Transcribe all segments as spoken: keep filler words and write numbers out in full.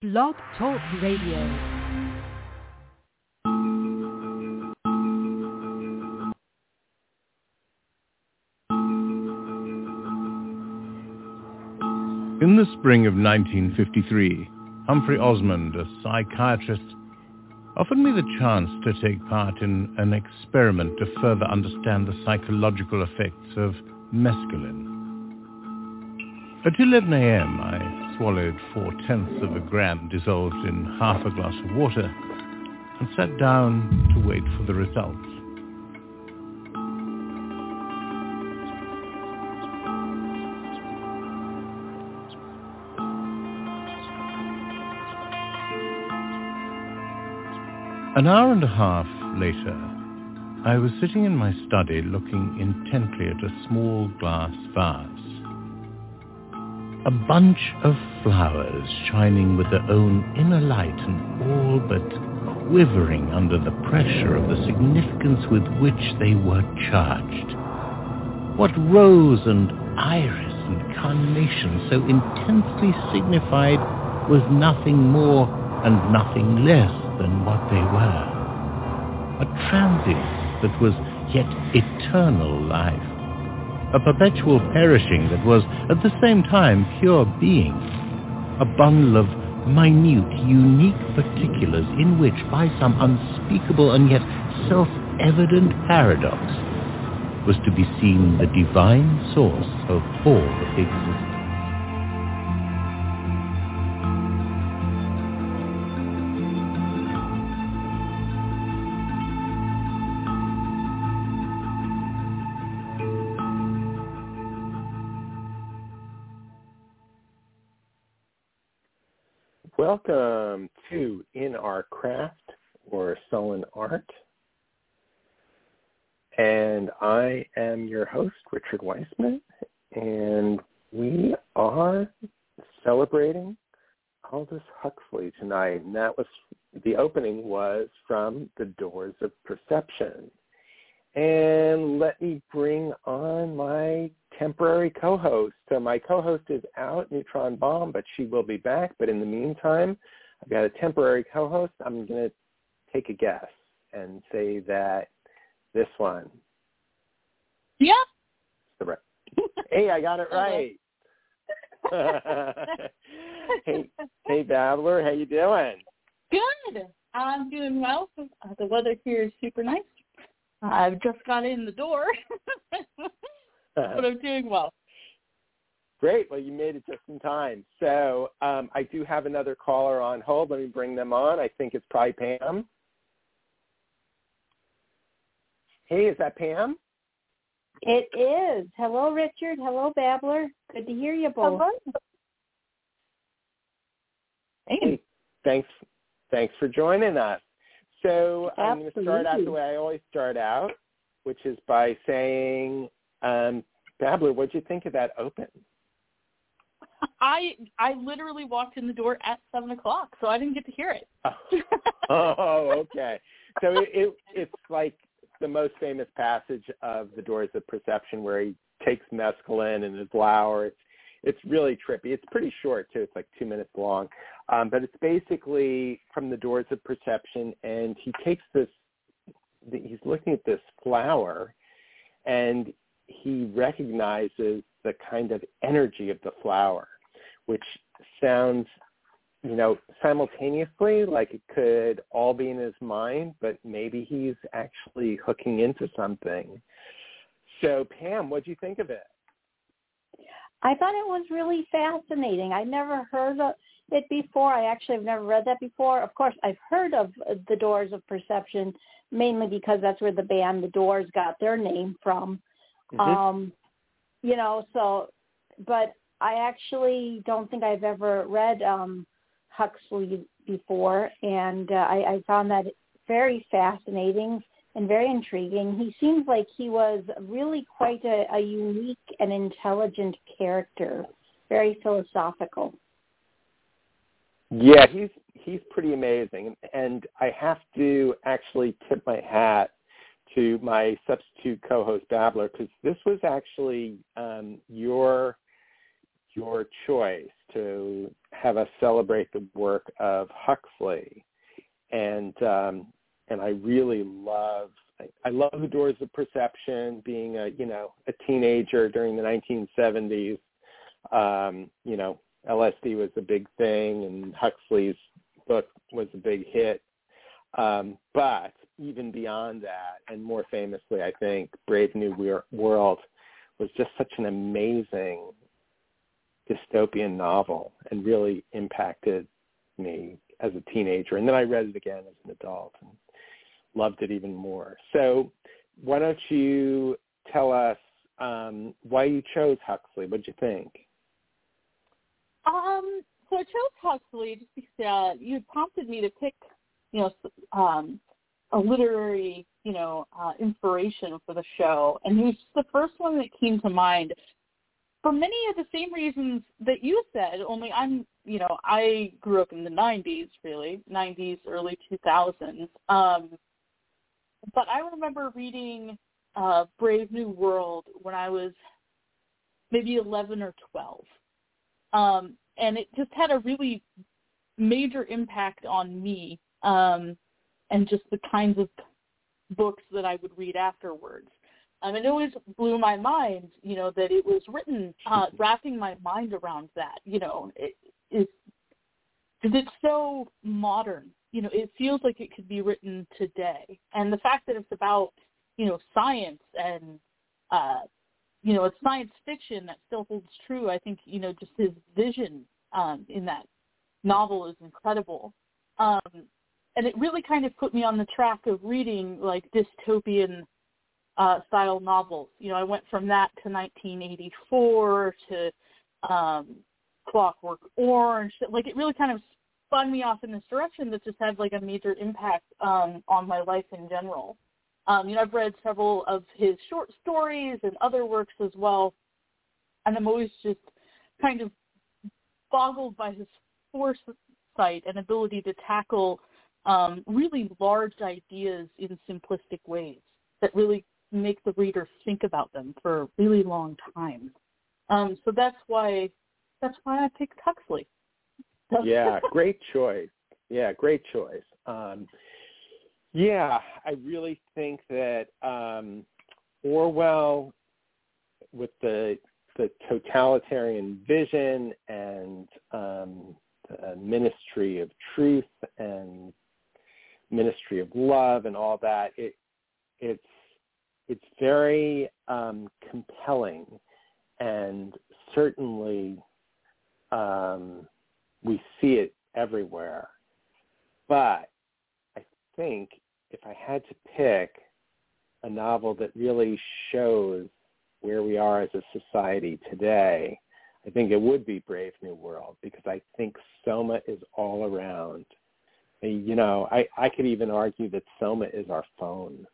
Blog Talk Radio. In the spring of nineteen fifty-three, Humphrey Osmond, a psychiatrist, offered me the chance to take part in an experiment to further understand the psychological effects of mescaline. At eleven a.m., I swallowed four-tenths of a gram dissolved in half a glass of water and sat down to wait for the results. An hour and a half later, I was sitting in my study looking intently at a small glass vase. A bunch of flowers shining with their own inner light and all but quivering under the pressure of the significance with which they were charged. What rose and iris and carnation so intensely signified was nothing more and nothing less than what they were. A transient that was yet eternal life. A perpetual perishing that was at the same time pure being. A bundle of minute, unique particulars in which, by some unspeakable and yet self-evident paradox, was to be seen the divine source of all existence. Welcome to In Our Craft, or Sullen Art. And I am your host, Richard Weissman, and we are celebrating Aldous Huxley tonight. And that was, the opening was from The Doors of Perception. And let me bring on my temporary co-host. So my co-host is out, Neutron Bomb, but she will be back. But in the meantime, I've got a temporary co-host. I'm going to take a guess and say that this one. Yeah. The right. Hey, I got it right. hey, hey, Babbler, how you doing? Good. I'm doing well. Uh, the weather here is super nice. I've just got in the door, but I'm doing well. Great. Well, you made it just in time. So um, I do have another caller on hold. Let me bring them on. I think it's probably Pam. Hey, is that Pam? It is. Hello, Richard. Hello, Babbler. Good to hear you both. Hello. Hey, thanks. Thanks for joining us. So Absolutely. I'm going to start out the way I always start out, which is by saying, um, Babbler, what did you think of that open? I I literally walked in the door at seven o'clock, so I didn't get to hear it. Oh, oh okay. So it, it it's like the most famous passage of The Doors of Perception, where he takes mescaline and his flower. It's it's really trippy. It's pretty short too. It's like two minutes long, um, but it's basically from The Doors of Perception, and he takes this. He's looking at this flower, and he recognizes the kind of energy of the flower, which sounds, you know, simultaneously like it could all be in his mind, but maybe he's actually hooking into something. So, Pam, what do you think of it? I thought it was really fascinating. I never heard of it before. I actually have never read that before. Of course, I've heard of The Doors of Perception, mainly because that's where the band The Doors got their name from. Mm-hmm. Um, you know, so, but I actually don't think I've ever read um, Huxley before, and uh, I, I found that very fascinating and very intriguing. He seems like he was really quite a, a unique and intelligent character, very philosophical. Yeah, he's he's pretty amazing, and I have to actually tip my hat to my substitute co-host Babbler, because this was actually um, your your choice to have us celebrate the work of Huxley. And um, and I really love, I, I love The Doors of Perception, being a, you know, a teenager during the nineteen seventies. Um, you know, L S D was a big thing, and Huxley's book was a big hit. Um, but even beyond that, and more famously, I think, Brave New World was just such an amazing dystopian novel and really impacted me as a teenager. And then I read it again as an adult and loved it even more. So why don't you tell us um, why you chose Huxley? What did you think? Um, so I chose Huxley just because uh, you prompted me to pick, you know, um, a literary, you know, uh, inspiration for the show. And he was the first one that came to mind for many of the same reasons that you said, only I'm, you know, I grew up in the nineties, really, nineties, early two thousands. Um, but I remember reading uh, Brave New World when I was maybe eleven or twelve. Um, and it just had a really major impact on me um, and just the kinds of books that I would read afterwards. Um, it always blew my mind, you know, that it was written, uh, wrapping my mind around that, you know, it, it, because it's so modern, you know, it feels like it could be written today. And the fact that it's about, you know, science and, uh, you know, it's science fiction that still holds true. I think, you know, just his vision um, in that novel is incredible. Um, and it really kind of put me on the track of reading, like, dystopian Uh, style novels. You know, I went from that to nineteen eighty-four to um, Clockwork Orange. Like, it really kind of spun me off in this direction that just had, like, a major impact um, on my life in general. Um, you know, I've read several of his short stories and other works as well, and I'm always just kind of boggled by his foresight and ability to tackle um, really large ideas in simplistic ways that really make the reader think about them for a really long time. Um, so that's why that's why I picked Huxley. Yeah, great choice. Yeah, great choice. Um, yeah, I really think that um, Orwell, with the the totalitarian vision and um, the Ministry of Truth and Ministry of Love and all that, it it's It's very um, compelling, and certainly um, we see it everywhere. But I think if I had to pick a novel that really shows where we are as a society today, I think it would be Brave New World, because I think Soma is all around. You know, I, I could even argue that Soma is our phone.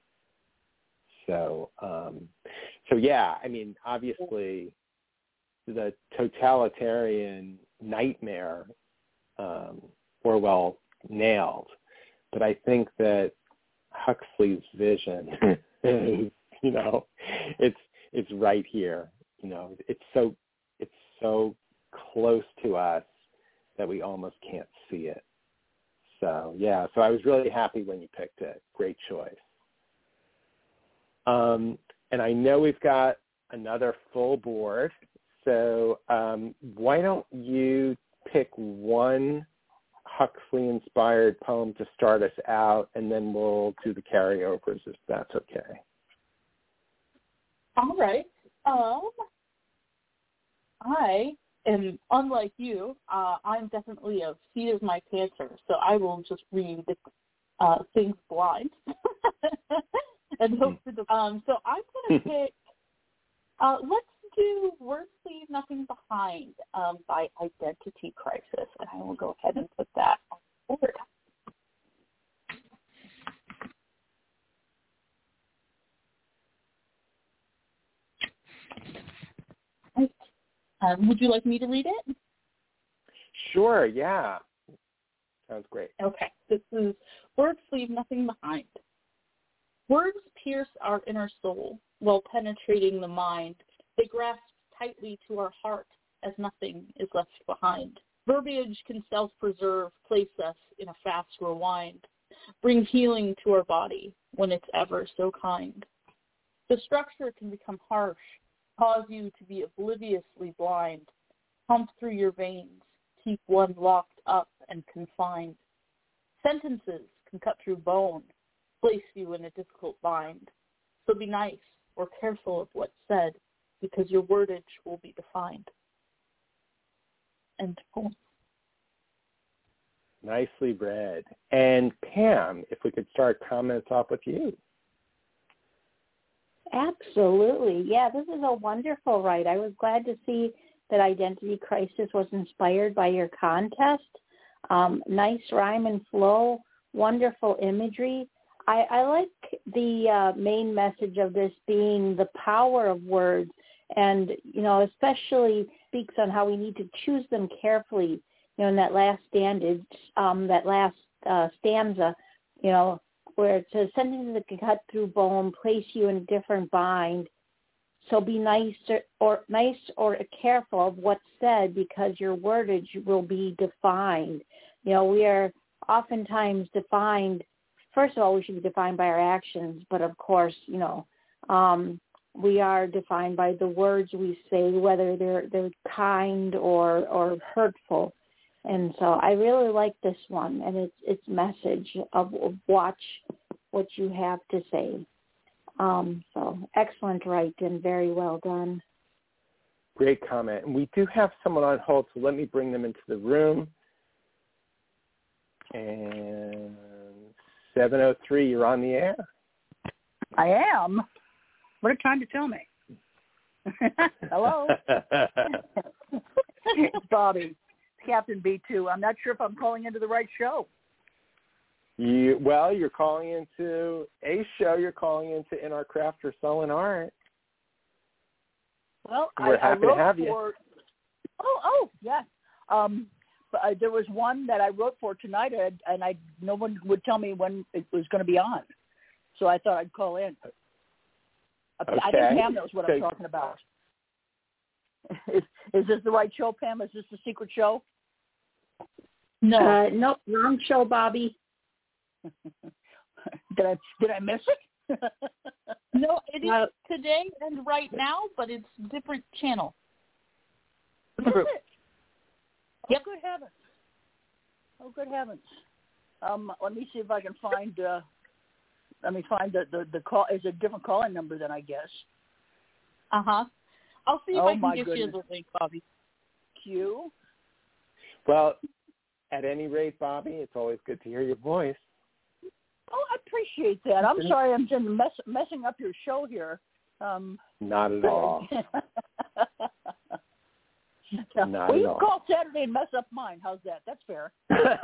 So, um, so yeah, I mean, obviously the totalitarian nightmare um, Orwell nailed, but I think that Huxley's vision is, you know, it's it's right here. You know, it's so it's so close to us that we almost can't see it. So yeah, so I was really happy when you picked it. Great choice. Um, and I know we've got another full board, so um, why don't you pick one Huxley-inspired poem to start us out, and then we'll do the carryovers if that's okay. All right. Um, I am, unlike you, uh, I'm definitely a seat of my pantser, so I will just read uh, things blind. And hope for the um. So I'm gonna pick. Uh, let's do "Words Leave Nothing Behind" um, by Identity Crisis, and I will go ahead and put that on the board. Right. Um, would you like me to read it? Sure. Yeah. Sounds great. Okay. This is "Words Leave Nothing Behind." Words pierce our inner soul while penetrating the mind. They grasp tightly to our heart as nothing is left behind. Verbiage can self-preserve, place us in a fast rewind, bring healing to our body when it's ever so kind. The structure can become harsh, cause you to be obliviously blind, pump through your veins, keep one locked up and confined. Sentences can cut through bone, place you in a difficult bind. So be nice or careful of what's said, because your wordage will be defined. End poem. Nicely read. And Pam, if we could start comments off with you. Absolutely. Yeah, this is a wonderful write. I was glad to see that Identity Crisis was inspired by your contest. Um, nice rhyme and flow, wonderful imagery. I, I like the uh, main message of this being the power of words, and, you know, especially speaks on how we need to choose them carefully. You know, in that last stanza, um, that last uh, stanza, you know, where it says sentences that can cut through bone, place you in a different bind. So be nice or, or nice or careful of what's said, because your wordage will be defined. You know, we are oftentimes defined. First of all, we should be defined by our actions, but of course, you know, um, we are defined by the words we say, whether they're they're kind or or hurtful. And so I really like this one and its its message of, of watch what you have to say. Um, so excellent write and very well done. Great comment. And we do have someone on hold, so let me bring them into the room. And seven oh three, you're on the air. I am. What a time to tell me. Hello. It's Bobby, Captain B two. I'm not sure if I'm calling into the right show. You, well, you're calling into a show. You're calling into In Our Craft or Selling Art. Well, We're I, happy I wrote to have for, you. Oh, oh, yes. Um, but uh, there was one that I wrote for tonight, and, and I no one would tell me when it was going to be on, so I thought I'd call in. Okay. I think Pam knows what so, I'm talking about. Is, is this the right show, Pam? Is this the secret show? No, uh, nope, wrong show, Bobby. did I did I miss it? No, it is uh, today and right now, but it's a different channel. Is it? Yep. Oh, good heavens. Oh, good heavens. Um, let me see if I can find, uh, let me find the, the, the call. Is a different calling number then, I guess. Uh-huh. I'll see if Oh, I can my get goodness. you the link, Bobby. Q. Well, at any rate, Bobby, it's always good to hear your voice. Oh, I appreciate that. I'm sorry I'm just mess, messing up your show here. Um, Not at all. no. Not well, at you all. can call Saturday and mess up mine. How's that? That's fair.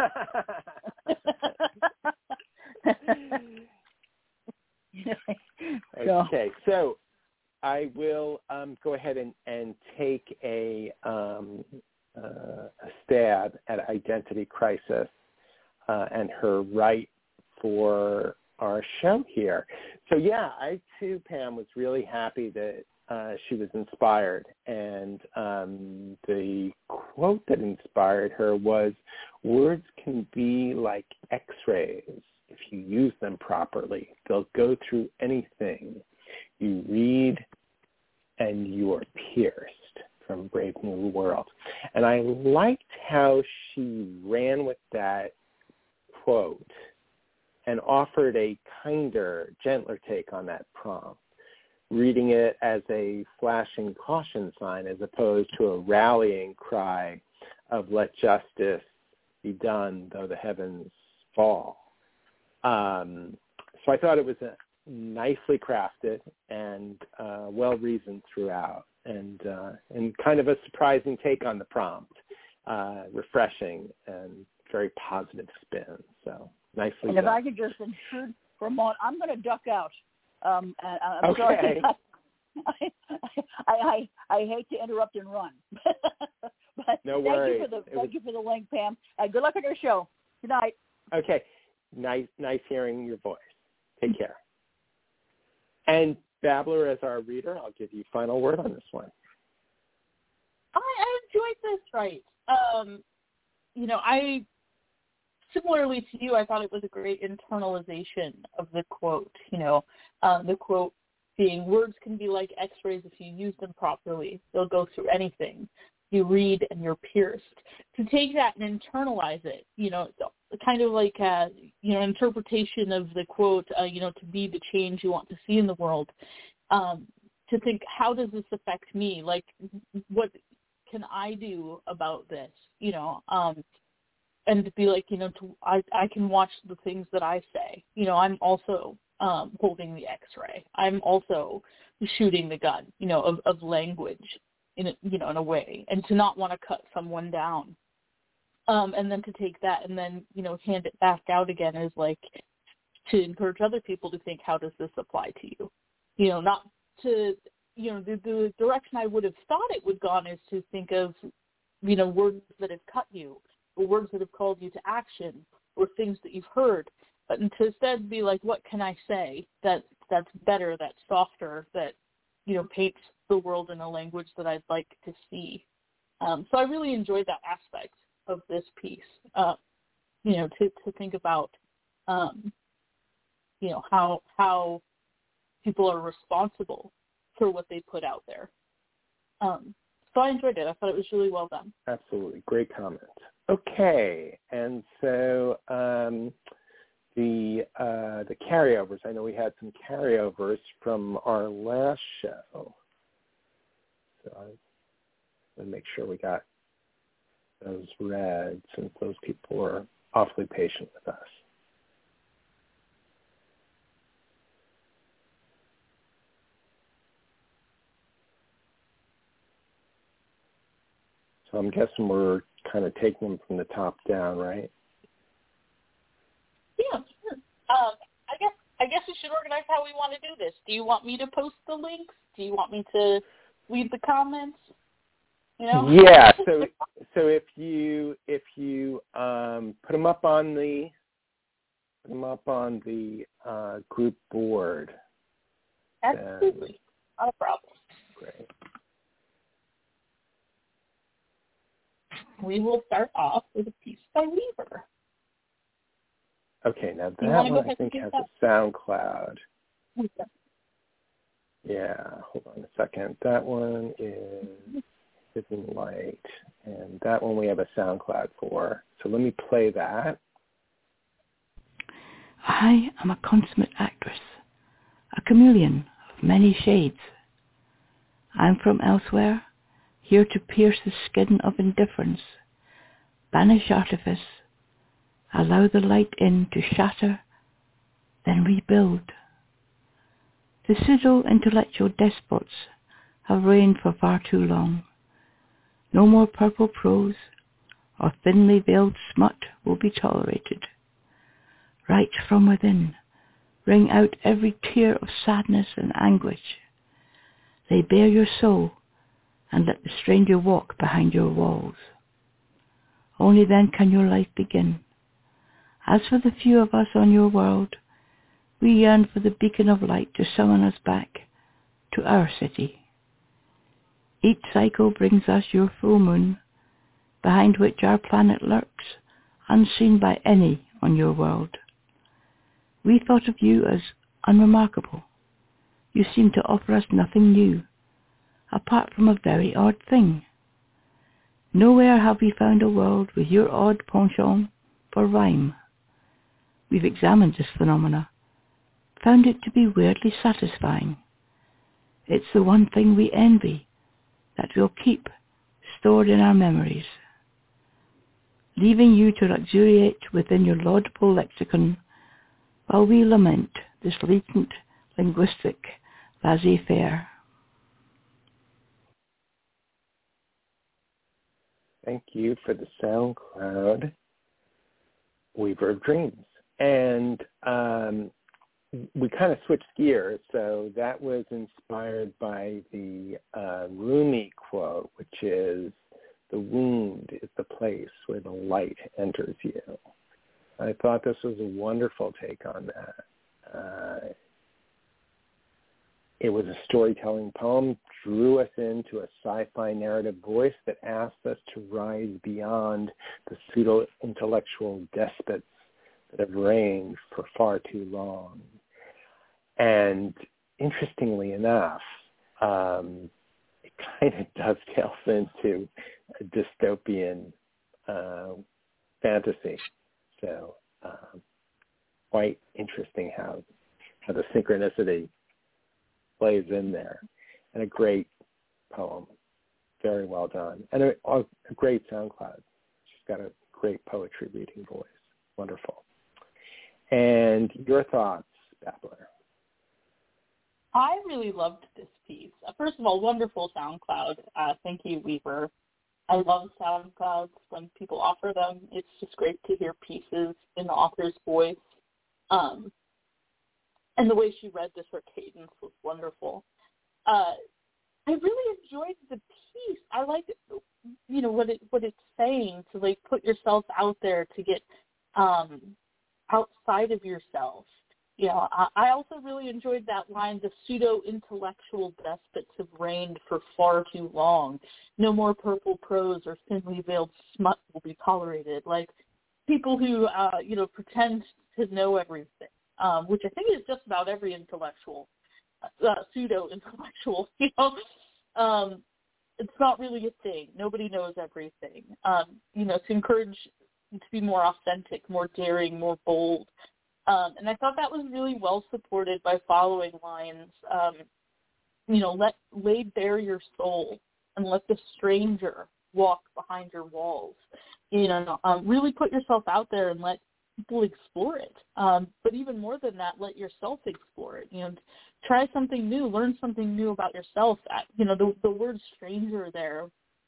Okay, so I will um, go ahead and, and take a, um, uh, a stab at Identity Crisis uh, and her right for our show here. So yeah, I too, Pam, was really happy that uh, she was inspired. And um, the quote that inspired her was, words can be like x-rays. If you use them properly, they'll go through anything. You read and you are pierced, from Brave New World. And I liked how she ran with that quote and offered a kinder, gentler take on that prompt, reading it as a flashing caution sign as opposed to a rallying cry of let justice be done though the heavens fall. Um, so I thought it was a nicely crafted and uh, well-reasoned throughout, and uh, and kind of a surprising take on the prompt, uh, refreshing and very positive spin. So nicely and done. if I could just intrude for a moment, I'm going to duck out. Um, and I'm Okay. sorry. I, I, I, I hate to interrupt and run. but No thank worries. you for the It thank was- you for the link, Pam. Uh, good luck on your show. Good night. Okay. Nice, nice hearing your voice. Take care. And Babbler, as our reader, I'll give you final word on this one. I, I enjoyed this, right? Um, you know, I, similarly to you, I thought it was a great internalization of the quote, you know, um, the quote being, words can be like x-rays if you use them properly. They'll go through anything you read and you're pierced. To take that and internalize it, you know, kind of like, a, you know, interpretation of the quote, uh, you know, to be the change you want to see in the world, um, to think, how does this affect me? Like, what can I do about this? You know, um, and to be like, you know, to, I, I can watch the things that I say. You know, I'm also um, holding the x-ray. I'm also shooting the gun, you know, of, of language, in a, you know, in a way, and to not want to cut someone down. Um, and then to take that and then, you know, hand it back out again is like to encourage other people to think, how does this apply to you? You know, not to, you know, the, the direction I would have thought it would gone is to think of, you know, words that have cut you, or words that have called you to action, or things that you've heard, but to instead be like, what can I say that that's better, that's softer, that, you know, paints the world in a language that I'd like to see. Um, so I really enjoyed that aspect of this piece, uh, you know, to, to think about, um, you know, how how people are responsible for what they put out there. Um, so I enjoyed it. I thought it was really well done. Absolutely. Great comment. Okay. And so um, the uh, the carryovers, I know we had some carryovers from our last show. So I want to make sure we got those read, since those people were awfully patient with us. So I'm guessing we're kind of taking them from the top down, right? Yeah, sure. Um, I guess I guess we should organize how we want to do this. Do you want me to post the links? Do you want me to read the comments? You know? Yeah. So so if you if you um, put them up on the put them up on the uh, group board. Absolutely, not a problem. Great. We will start off with a piece by Weaver. Okay, now that one I think has that? a SoundCloud. Okay. Yeah, hold on a second. That one is Hidden Light, and that one we have a SoundCloud for. So let me play that. I am a consummate actress, a chameleon of many shades. I'm from elsewhere, here to pierce the skin of indifference, banish artifice, allow the light in to shatter, then rebuild. The pseudo-intellectual despots have reigned for far too long. No more purple prose or thinly veiled smut will be tolerated. Right from within, wring out every tear of sadness and anguish. Lay bare your soul and let the stranger walk behind your walls. Only then can your life begin. As for the few of us on your world, we yearn for the beacon of light to summon us back to our city. Each cycle brings us your full moon, behind which our planet lurks, unseen by any on your world. We thought of you as unremarkable. You seem to offer us nothing new, apart from a very odd thing. Nowhere have we found a world with your odd penchant for rhyme. We've examined this phenomena, found it to be weirdly satisfying. It's the one thing we envy, that we'll keep stored in our memories. Leaving you to luxuriate within your laudable lexicon, while we lament this latent linguistic laissez-faire. Thank you for the SoundCloud, Weaver of Dreams. And um, we kind of switched gears, so that was inspired by the uh, Rumi quote, which is, the wound is the place where the light enters you. I thought this was a wonderful take on that. Uh, it was a storytelling poem, drew us into a sci-fi narrative voice that asked us to rise beyond the pseudo-intellectual despots that have reigned for far too long. And interestingly enough, um, it kind of dovetails into a dystopian uh, fantasy. So um, quite interesting how how the synchronicity plays in there. And a great poem, very well done. And a, a great SoundCloud. She's got a great poetry reading voice. Wonderful. And your thoughts, Babbler? I really loved this piece. Uh, First of all, wonderful SoundCloud. Uh, thank you, Weaver. I love SoundClouds when people offer them. It's just great to hear pieces in the author's voice. Um, and the way she read this, her cadence was wonderful. Uh, I really enjoyed the piece. I like, you know, what it what it's saying to like put yourself out there, to get um, outside of yourself. You know, I, I also really enjoyed that line, the pseudo-intellectual despots have reigned for far too long. No more purple prose or thinly veiled smut will be tolerated. Like, people who, uh, you know, pretend to know everything, um, which I think is just about every intellectual, uh, pseudo-intellectual, you know. Um, it's not really a thing. Nobody knows everything. Um, you know, to encourage to be more authentic, more daring, more bold. Um, and I thought that was really well supported by following lines. Um, you know, let lay bare your soul and let the stranger walk behind your walls. You know, um, really put yourself out there and let people explore it. Um, but even more than that, let yourself explore it. You know, try something new, learn something new about yourself. You know, the, the word stranger there,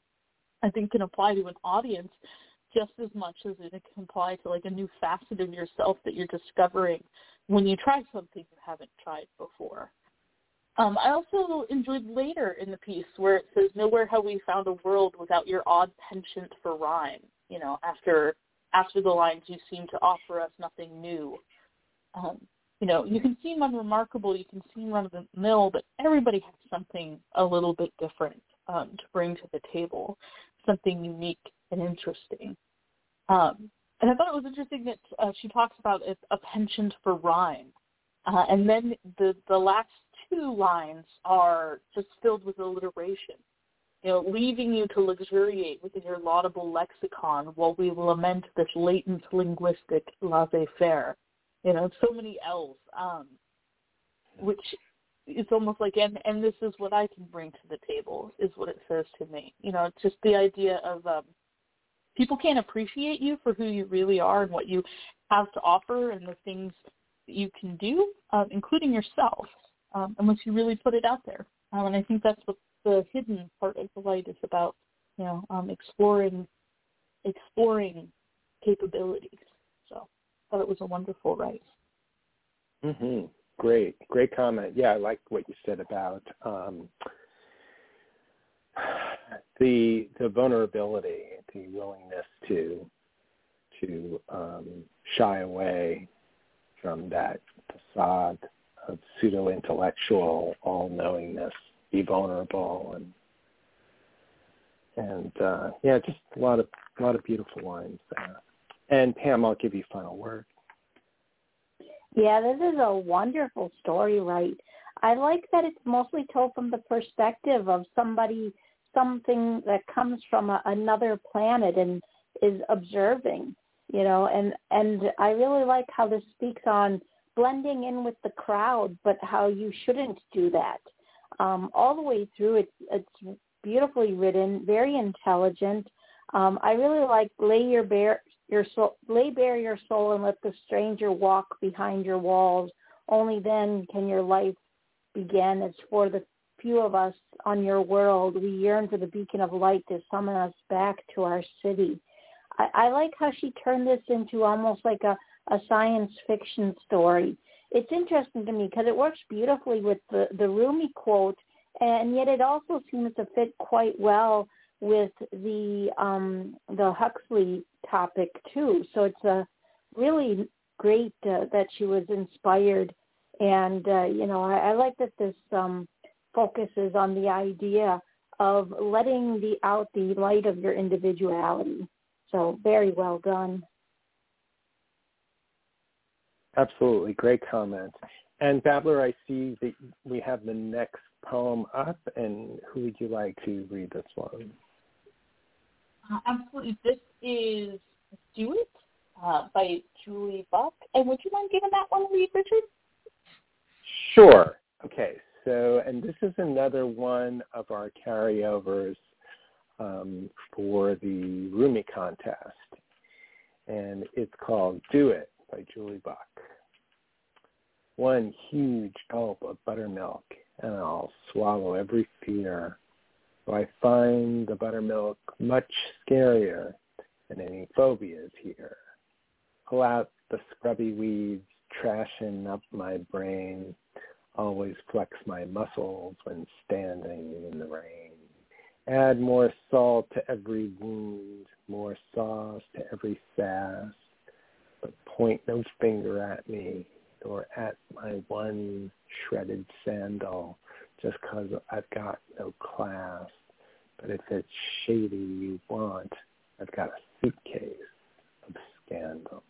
I think, can apply to an audience just as much as it can apply to like a new facet of yourself that you're discovering when you try something you haven't tried before. Um, I also enjoyed later in the piece where it says, nowhere have we found a world without your odd penchant for rhyme. You know, after after the lines, you seem to offer us nothing new. Um, you know, you can seem unremarkable, you can seem run-of-the-mill, but everybody has something a little bit different um, to bring to the table, something unique and interesting. Um, and I thought it was interesting that uh, she talks about a, a penchant for rhyme. Uh, and then the, the last two lines are just filled with alliteration, you know, leaving you to luxuriate within your laudable lexicon while we lament this latent linguistic laissez-faire. You know, so many L's, um, which it's almost like, and, and this is what I can bring to the table, is what it says to me. You know, it's just the idea of um, people can't appreciate you for who you really are and what you have to offer and the things that you can do, um, including yourself, um, unless you really put it out there. Um, and I think that's what the hidden part of the light is about, you know, um, exploring, exploring capabilities. So I thought it was a wonderful write. Mm-hmm. Great, great comment. Yeah, I like what you said about um, the the vulnerability, the willingness to to um, shy away from that facade of pseudo-intellectual all-knowingness, be vulnerable, and and uh, yeah, just a lot of a lot of beautiful lines there. And Pam, I'll give you final word. Yeah, this is a wonderful story, right? I like that it's mostly told from the perspective of somebody, something that comes from a, another planet and is observing, you know, and, and I really like how this speaks on blending in with the crowd, but how you shouldn't do that. Um, all the way through, it's, it's beautifully written, very intelligent. Um, I really like lay your bare your soul, lay bare your soul and let the stranger walk behind your walls. Only then can your life begin. As for the few of us on your world, we yearn for the beacon of light to summon us back to our city. I, I like how she turned this into almost like a, a science fiction story. It's interesting to me because it works beautifully with the, the Rumi quote, and yet it also seems to fit quite well with the um, the Huxley topic too. So it's a really great uh, that she was inspired And, uh, you know, I, I like that this um, focuses on the idea of letting the out the light of your individuality. So very well done. Absolutely. Great comment. And Babbler, I see that we have the next poem up, and who would you like to read this one? Uh, absolutely. This is Do It uh, by Julie Buck. And would you mind giving that one a read, Richard? Sure. Okay. So, and this is another one of our carryovers um, for the Rumi contest. And it's called Do It by Julie Buck. One huge gulp of buttermilk, and I'll swallow every fear. So I find the buttermilk much scarier than any phobias here. Pull out the scrubby weeds, trashing up my brain. Always flex my muscles when standing in the rain. Add more salt to every wound, more sauce to every sass. But point no finger at me, or at my one shredded sandal, just 'cause I've got no class. But if it's shady you want, I've got a suitcase of scandal.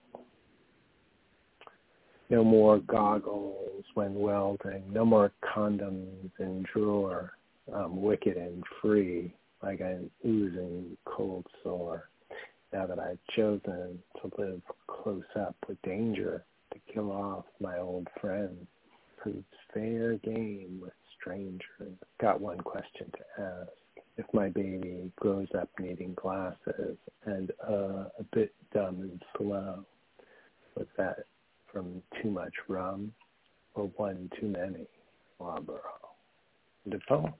No more goggles when welding, no more condoms in drawer. I'm wicked and free, like I'm oozing cold sore. Now that I've chosen to live close up with danger, to kill off my old friends, proves fair game with strangers. Got one question to ask. If my baby grows up needing glasses and uh, a bit dumb and slow, was that from too much rum or one too many Marlboro? Defoe.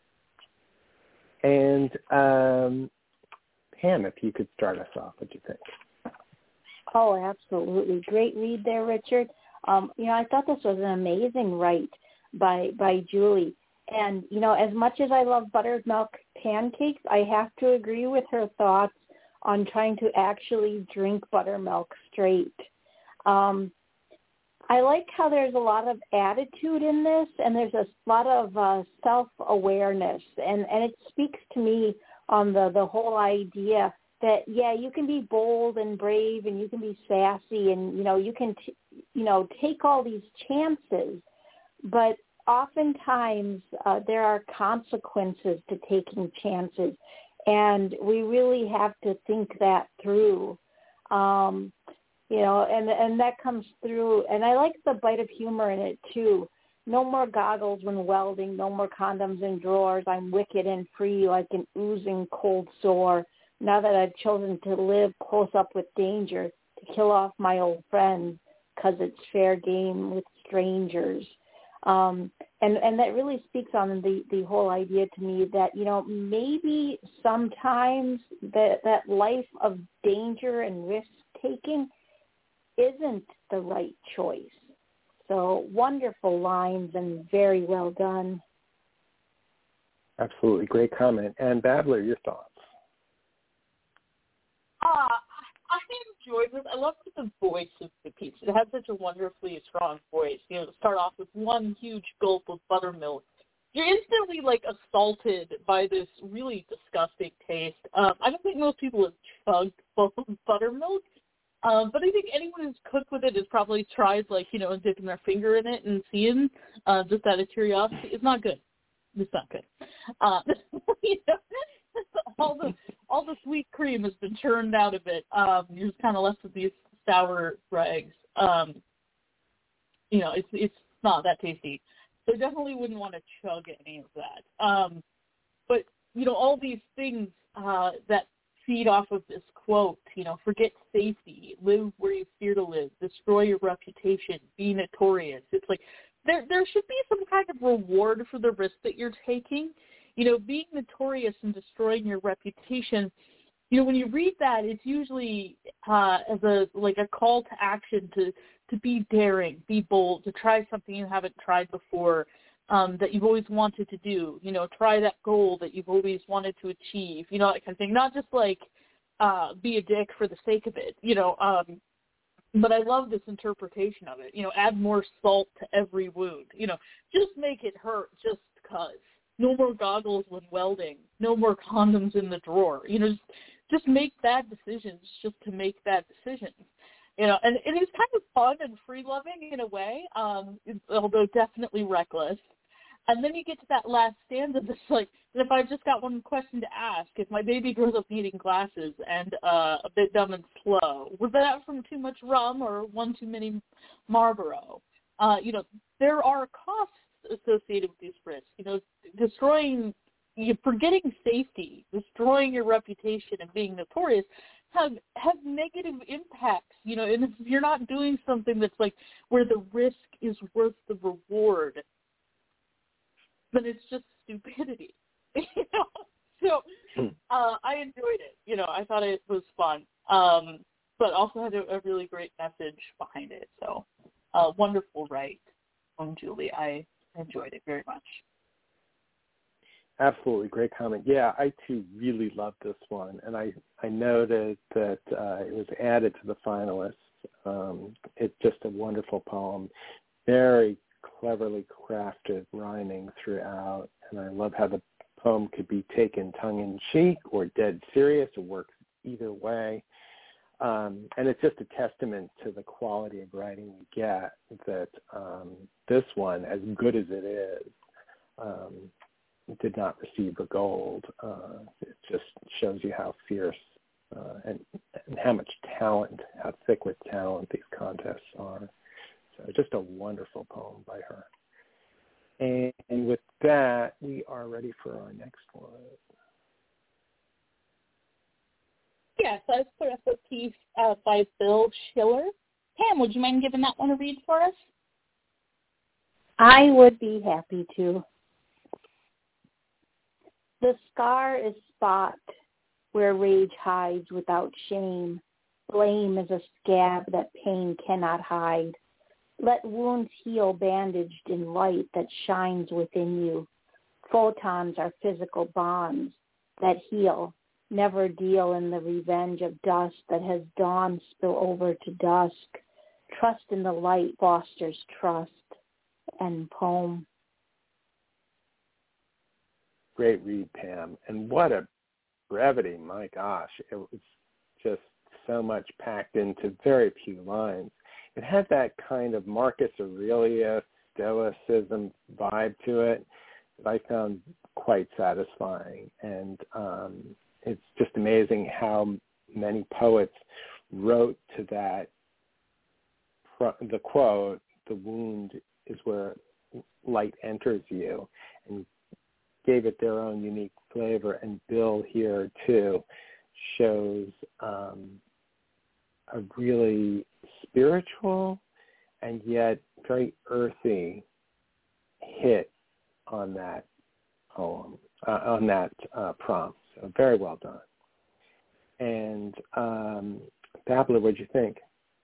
And um, Pam, if you could start us off, what do you think? Oh, absolutely. Great read there, Richard. Um, you know, I thought this was an amazing write by by Julie. And, you know, as much as I love buttermilk pancakes, I have to agree with her thoughts on trying to actually drink buttermilk straight. Um, I like how there's a lot of attitude in this, and there's a lot of uh, self-awareness, and, and it speaks to me on the, the whole idea that, yeah, you can be bold and brave, and you can be sassy, and, you know, you can, t- you know, take all these chances, but oftentimes uh, there are consequences to taking chances, and we really have to think that through. Um, You know, and and that comes through. And I like the bite of humor in it, too. No more goggles when welding, no more condoms in drawers. I'm wicked and free like an oozing cold sore. Now that I've chosen to live close up with danger, to kill off my old friends, 'cause it's fair game with strangers. Um, and, and that really speaks on the, the whole idea to me that, you know, maybe sometimes that, that life of danger and risk-taking isn't the right choice. So wonderful lines and very well done. Absolutely. Great comment. And Babbler, your thoughts? Uh, I, I enjoyed this. I love the voice of the piece. It has such a wonderfully strong voice. You know, to start off with one huge gulp of buttermilk, you're instantly, like, assaulted by this really disgusting taste. Um, I don't think most people have chugged buttermilk. Um, but I think anyone who's cooked with it has probably tried, like, you know, dipping their finger in it and seeing, uh, just out of curiosity. It's not good. It's not good. Uh, you know, all the all the sweet cream has been churned out of it. Um, you're just kind of left with these sour dregs. Um, you know, it's it's not that tasty. So definitely wouldn't want to chug any of that. Um, but you know, all these things uh, that feed off of this quote, you know, forget safety, live where you fear to live, destroy your reputation, be notorious. It's like there there should be some kind of reward for the risk that you're taking. You know, being notorious and destroying your reputation, you know, when you read that, it's usually uh, as a like a call to action to, to be daring, be bold, to try something you haven't tried before. Um, that you've always wanted to do, you know, try that goal that you've always wanted to achieve, you know, that kind of thing. Not just like uh, be a dick for the sake of it, you know. Um, but I love this interpretation of it. You know, add more salt to every wound. You know, just make it hurt just because. No more goggles when welding. No more condoms in the drawer. You know, just, just make bad decisions just to make bad decisions. You know, and, and it's kind of fun and free-loving in a way, um, although definitely reckless. And then you get to that last stanza that's like, if I've just got one question to ask, if my baby grows up needing glasses and uh, a bit dumb and slow, was that from too much rum or one too many Marlboro? Uh, you know, there are costs associated with these risks. You know, destroying, you forgetting safety, destroying your reputation and being notorious have have negative impacts. You know, and if you're not doing something that's like where the risk is worth the reward, then it's just stupidity. You know? So uh, I enjoyed it. You know, I thought it was fun, um, but also had a, a really great message behind it. So uh, wonderful write from Julie. I enjoyed it very much. Absolutely, great comment. Yeah, I too really loved this one, and I, I noted that uh, it was added to the finalists. Um, it's just a wonderful poem, very cleverly crafted rhyming throughout, and I love how the poem could be taken tongue-in-cheek or dead serious. It works either way. Um, and it's just a testament to the quality of writing we get that um, this one, as good as it is, um, did not receive the gold. Uh, it just shows you how fierce uh, and, and how much talent, how thick with talent these contests are. So just a wonderful poem by her. And, and with that, we are ready for our next one. Yes, yeah, so I've put up a piece uh, by Bill Schiller. Pam, would you mind giving that one a read for us? I would be happy to. The scar is spot where rage hides without shame. Blame is a scab that pain cannot hide. Let wounds heal bandaged in light that shines within you. Photons are physical bonds that heal. Never deal in the revenge of dust that has dawn spill over to dusk. Trust in the light fosters trust. And poem. Great read, Pam. And what a brevity, my gosh. It was just so much packed into very few lines. It had that kind of Marcus Aurelius stoicism vibe to it that I found quite satisfying. And um, it's just amazing how many poets wrote to that, the quote, the wound is where light enters you, and gave it their own unique flavor. And Bill here, too, shows um, a really spiritual and yet very earthy hit on that poem, uh, on that uh, prompt. So very well done. And um, Babla, what'd you think?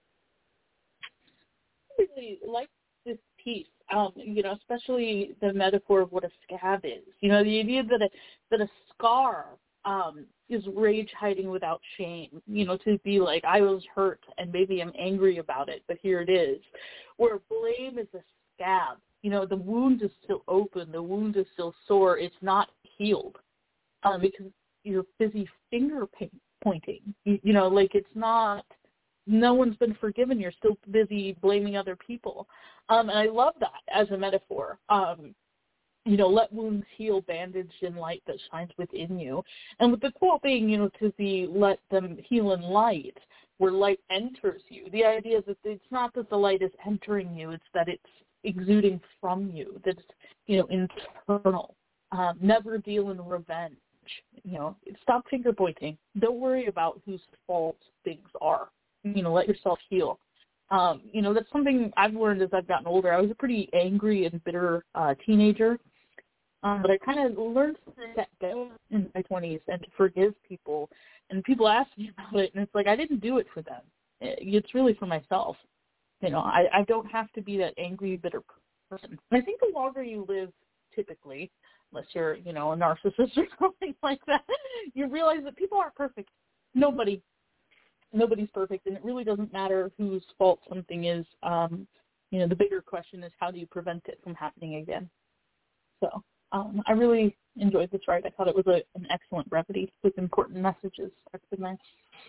I really like this piece. Um, you know, especially the metaphor of what a scab is. You know, the idea that a that a scar um, is rage hiding without shame. You know, to be like, I was hurt and maybe I'm angry about it, but here it is. Where blame is a scab. You know, the wound is still open. The wound is still sore. It's not healed um, because you're busy finger pointing. You, you know, like it's not. No one's been forgiven. You're still busy blaming other people. Um, and I love that as a metaphor. Um, you know, let wounds heal bandaged in light that shines within you. And with the quote being, you know, to the let them heal in light, where light enters you. The idea is that it's not that the light is entering you, it's that it's exuding from you, that it's, you know, internal. Um, never deal in revenge. You know, stop finger pointing. Don't worry about whose fault things are. You know, let yourself heal. Um, you know, that's something I've learned as I've gotten older. I was a pretty angry and bitter uh, teenager, um, but I kind of learned to set down in my twenties and to forgive people. And people ask me about it, and it's like I didn't do it for them. It's really for myself. You know, I, I don't have to be that angry, bitter person. And I think the longer you live, typically, unless you're, you know, a narcissist or something like that, you realize that people aren't perfect. Nobody. nobody's perfect, and it really doesn't matter whose fault something is. Um, you know, the bigger question is how do you prevent it from happening again? So um, I really enjoyed this ride. I thought it was a, an excellent brevity with important messages. That's been nice.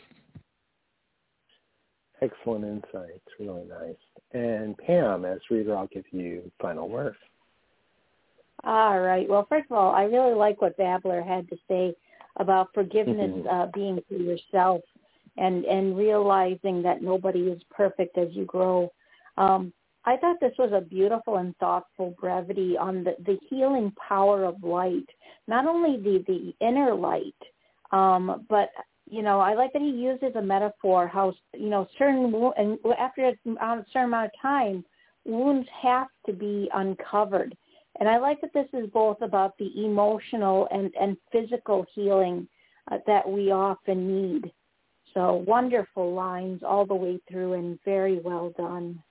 Excellent insights. Really nice. And Pam, as reader, I'll give you final words. All right. Well, first of all, I really like what Babbler had to say about forgiveness Mm-hmm. uh, being for yourself and, and realizing that nobody is perfect as you grow. Um, I thought this was a beautiful and thoughtful brevity on the, the healing power of light, not only the, the inner light, um, but, you know, I like that he uses a metaphor how, you know, certain, and after a certain amount of time, wounds have to be uncovered. And I like that this is both about the emotional and, and physical healing uh, that we often need. So wonderful lines all the way through and very well done.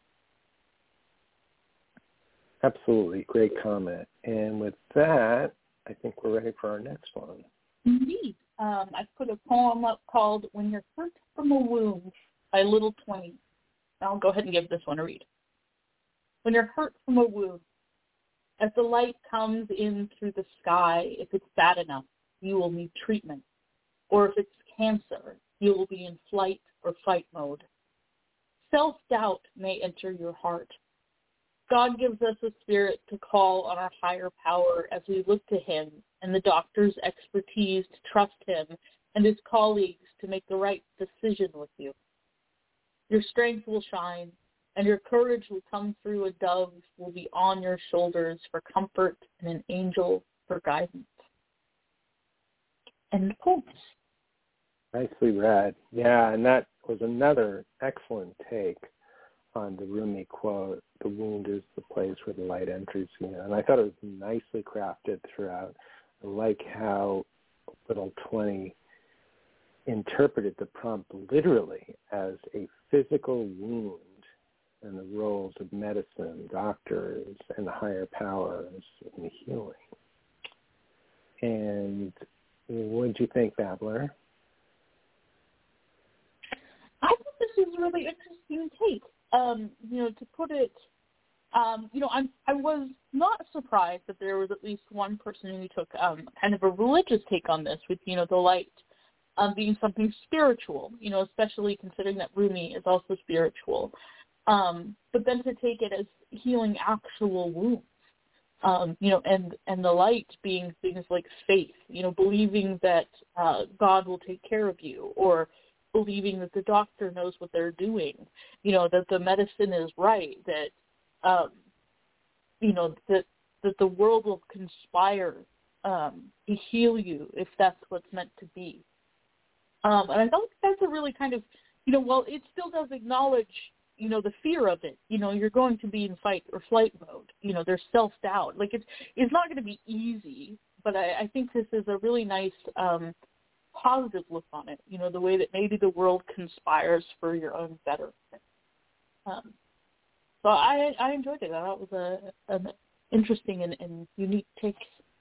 Absolutely. Great comment. And with that, I think we're ready for our next one. Indeed. Um, I put a poem up called When You're Hurt from a Wound by Little Twain. I'll go ahead and give this one a read. When you're hurt from a wound, as the light comes in through the sky, if it's bad enough, you will need treatment. Or if it's cancer, you will be in flight or fight mode. Self-doubt may enter your heart. God gives us a spirit to call on our higher power as we look to him and the doctor's expertise to trust him and his colleagues to make the right decision with you. Your strength will shine, and your courage will come through. A dove will be on your shoulders for comfort and an angel for guidance. End quote. Nicely read. Yeah, and that was another excellent take on the Rumi quote, the wound is the place where the light enters you. And I thought it was nicely crafted throughout. I like how Little Twain interpreted the prompt literally as a physical wound and the roles of medicine, doctors, and the higher powers in healing. And what did you think, Babbler? I think this is a really interesting take. Um, you know, to put it, um, you know, I'm, I was not surprised that there was at least one person who took um, kind of a religious take on this, with, you know, the light um, being something spiritual, you know, especially considering that Rumi is also spiritual. Um, but then to take it as healing actual wounds, um, you know, and, and the light being things like faith, you know, believing that uh, God will take care of you, or believing that the doctor knows what they're doing, you know, that the medicine is right, that, um, you know, that that the world will conspire um, to heal you if that's what's meant to be. Um, and I thought that's a really kind of, you know, well, it still does acknowledge, you know, the fear of it. You know, you're going to be in fight or flight mode. You know, there's self-doubt. Like, it's, it's not going to be easy, but I, I think this is a really nice um, positive look on it, you know, the way that maybe the world conspires for your own betterment. Um, so I I enjoyed it. I thought it was a, an interesting and, and unique take.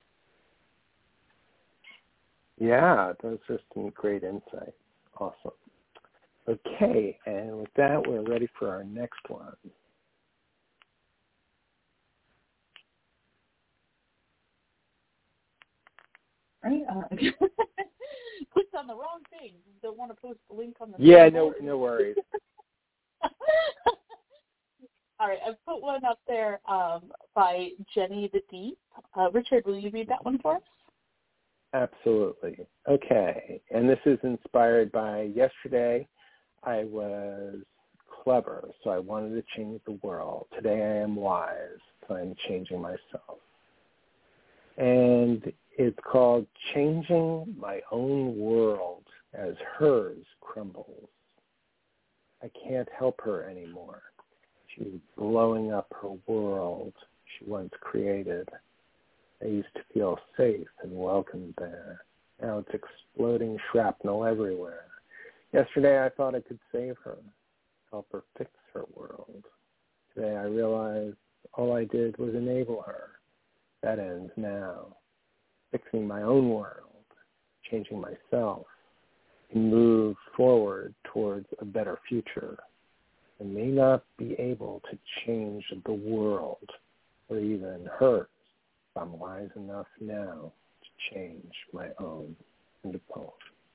Yeah, those are some great insights. Awesome. Okay, and with that, we're ready for our next one. Right? Uh, clicked on the wrong thing. Don't want to post the link on the Yeah, no, no worries. All right, I've put one up there um, by Jenny the Deep. Uh, Richard, will you read that one for us? Absolutely. Okay, and this is inspired by yesterday. I was clever, so I wanted to change the world. Today I am wise, so I'm changing myself. And it's called Changing My Own World as Hers Crumbles. I can't help her anymore. She's blowing up her world she once created. I used to feel safe and welcomed there. Now it's exploding shrapnel everywhere. Yesterday I thought I could save her, help her fix her world. Today I realize all I did was enable her. That ends now. Fixing my own world, changing myself, can move forward towards a better future and may not be able to change the world or even hers. I'm wise enough now to change my own in the poem.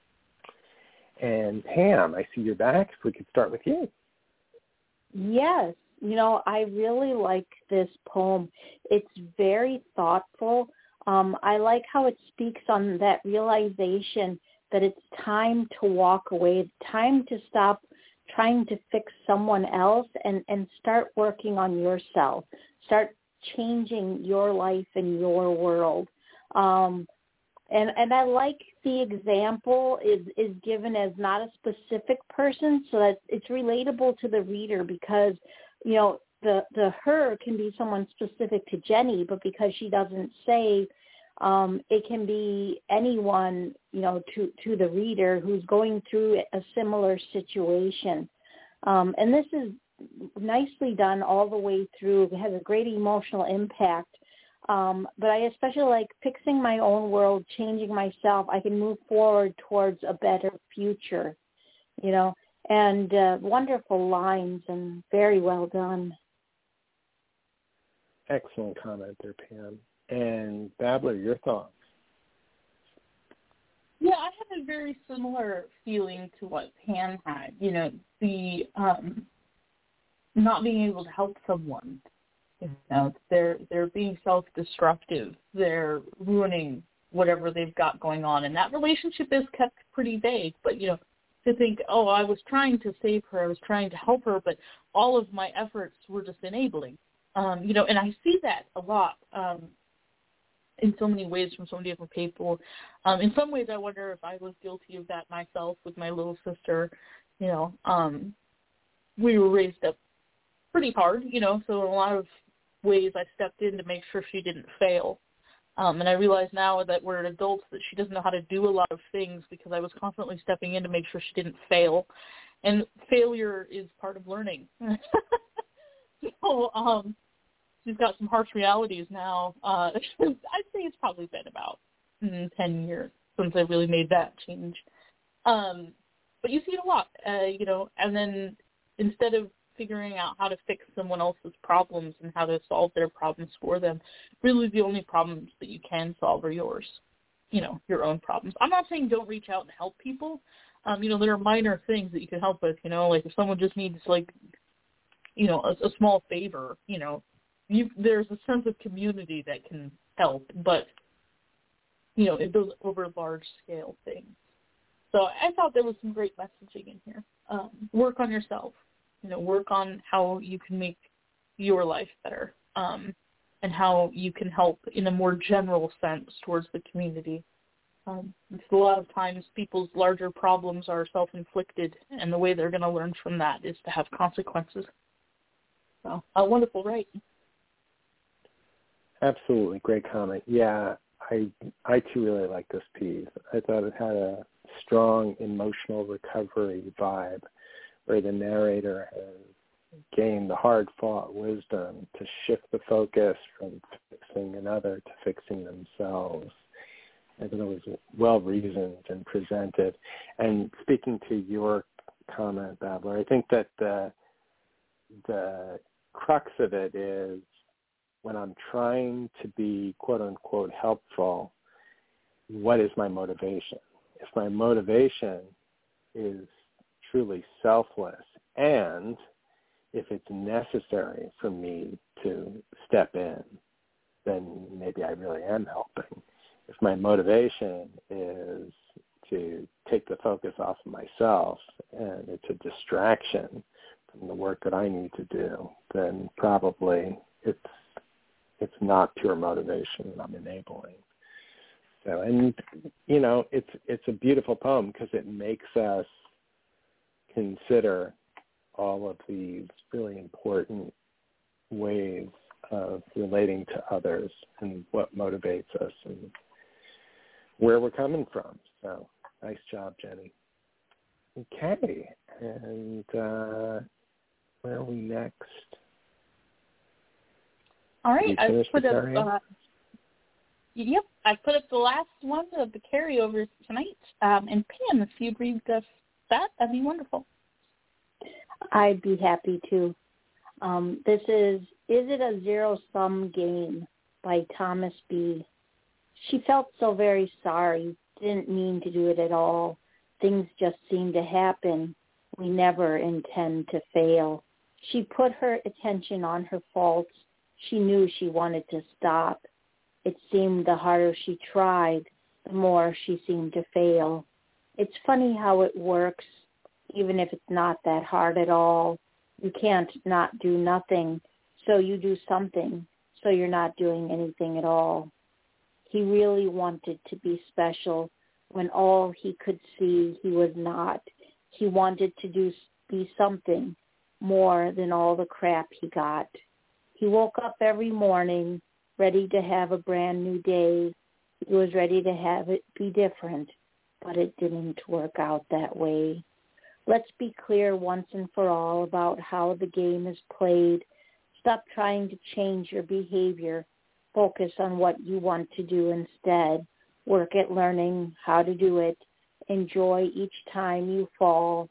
And Pam, I see you're back. If we could start with you. Yes. You know, I really like this poem. It's very thoughtful. Um, I like how it speaks on that realization that it's time to walk away, time to stop trying to fix someone else and, and start working on yourself. Start changing your life and your world. Um, and and I like the example is, is given as not a specific person so that it's relatable to the reader because, you know, the, the her can be someone specific to Jenny, but because she doesn't say, um, it can be anyone, you know, to, to the reader who's going through a similar situation. Um, and this is nicely done all the way through. It has a great emotional impact. Um, but I especially like fixing my own world, changing myself. I can move forward towards a better future, you know, and uh, wonderful lines and very well done. Excellent comment there, Pam. And Babbler, your thoughts? Yeah, I had a very similar feeling to what Pam had. You know, the um, not being able to help someone. You know, they're they're being self-destructive. They're ruining whatever they've got going on, and that relationship is kept pretty vague. But you know, to think, oh, I was trying to save her, I was trying to help her, but all of my efforts were just enabling. Um, you know, and I see that a lot. Um, in so many ways from so many different people. Um, in some ways, I wonder if I was guilty of that myself with my little sister. You know, um, we were raised up pretty hard, you know, so in a lot of ways I stepped in to make sure she didn't fail. Um, and I realize now that we're adults that she doesn't know how to do a lot of things because I was constantly stepping in to make sure she didn't fail. And failure is part of learning. so, um, she's got some harsh realities now. Uh, I'd say it's probably been about mm, ten years since I really made that change. Um, but you see it a lot, uh, you know, and then instead of figuring out how to fix someone else's problems and how to solve their problems for them, really the only problems that you can solve are yours, you know, your own problems. I'm not saying don't reach out and help people. Um, you know, there are minor things that you can help with, you know, like if someone just needs, like, you know, a, a small favor, you know, You, there's a sense of community that can help, but, you know, it goes over large-scale things. So I thought there was some great messaging in here. Um, work on yourself. You know, work on how you can make your life better um, and how you can help in a more general sense towards the community. Um, a lot of times people's larger problems are self-inflicted, and the way they're going to learn from that is to have consequences. So, a wonderful writing. Absolutely. Great comment. Yeah, I I too really like this piece. I thought it had a strong emotional recovery vibe where the narrator has gained the hard-fought wisdom to shift the focus from fixing another to fixing themselves. I thought it was well-reasoned and presented. And speaking to your comment, Babbler, I think that the the crux of it is when I'm trying to be, quote-unquote, helpful, what is my motivation? If my motivation is truly selfless and if it's necessary for me to step in, then maybe I really am helping. If my motivation is to take the focus off of myself and it's a distraction from the work that I need to do, then probably it's it's not pure motivation that I'm enabling. So, and you know, it's it's a beautiful poem because it makes us consider all of these really important ways of relating to others and what motivates us and where we're coming from. So, nice job, Jenny. Okay, and uh, where are we next? All right, I put up. Uh, Yep, I put up the last one of the carryovers tonight. Um, and Pam, if you'd read the, that, that'd be wonderful. I'd be happy to. Um, this is Is It a Zero-Sum Game by Thomas B. She felt so very sorry, didn't mean to do it at all. Things just seem to happen. We never intend to fail. She put her attention on her faults. She knew she wanted to stop. It seemed the harder she tried, the more she seemed to fail. It's funny how it works, even if it's not that hard at all. You can't not do nothing, so you do something, so you're not doing anything at all. He really wanted to be special when all he could see he was not. He wanted to do be something more than all the crap he got. He woke up every morning ready to have a brand new day. He was ready to have it be different, but it didn't work out that way. Let's be clear once and for all about how the game is played. Stop trying to change your behavior. Focus on what you want to do instead. Work at learning how to do it. Enjoy each time you fall.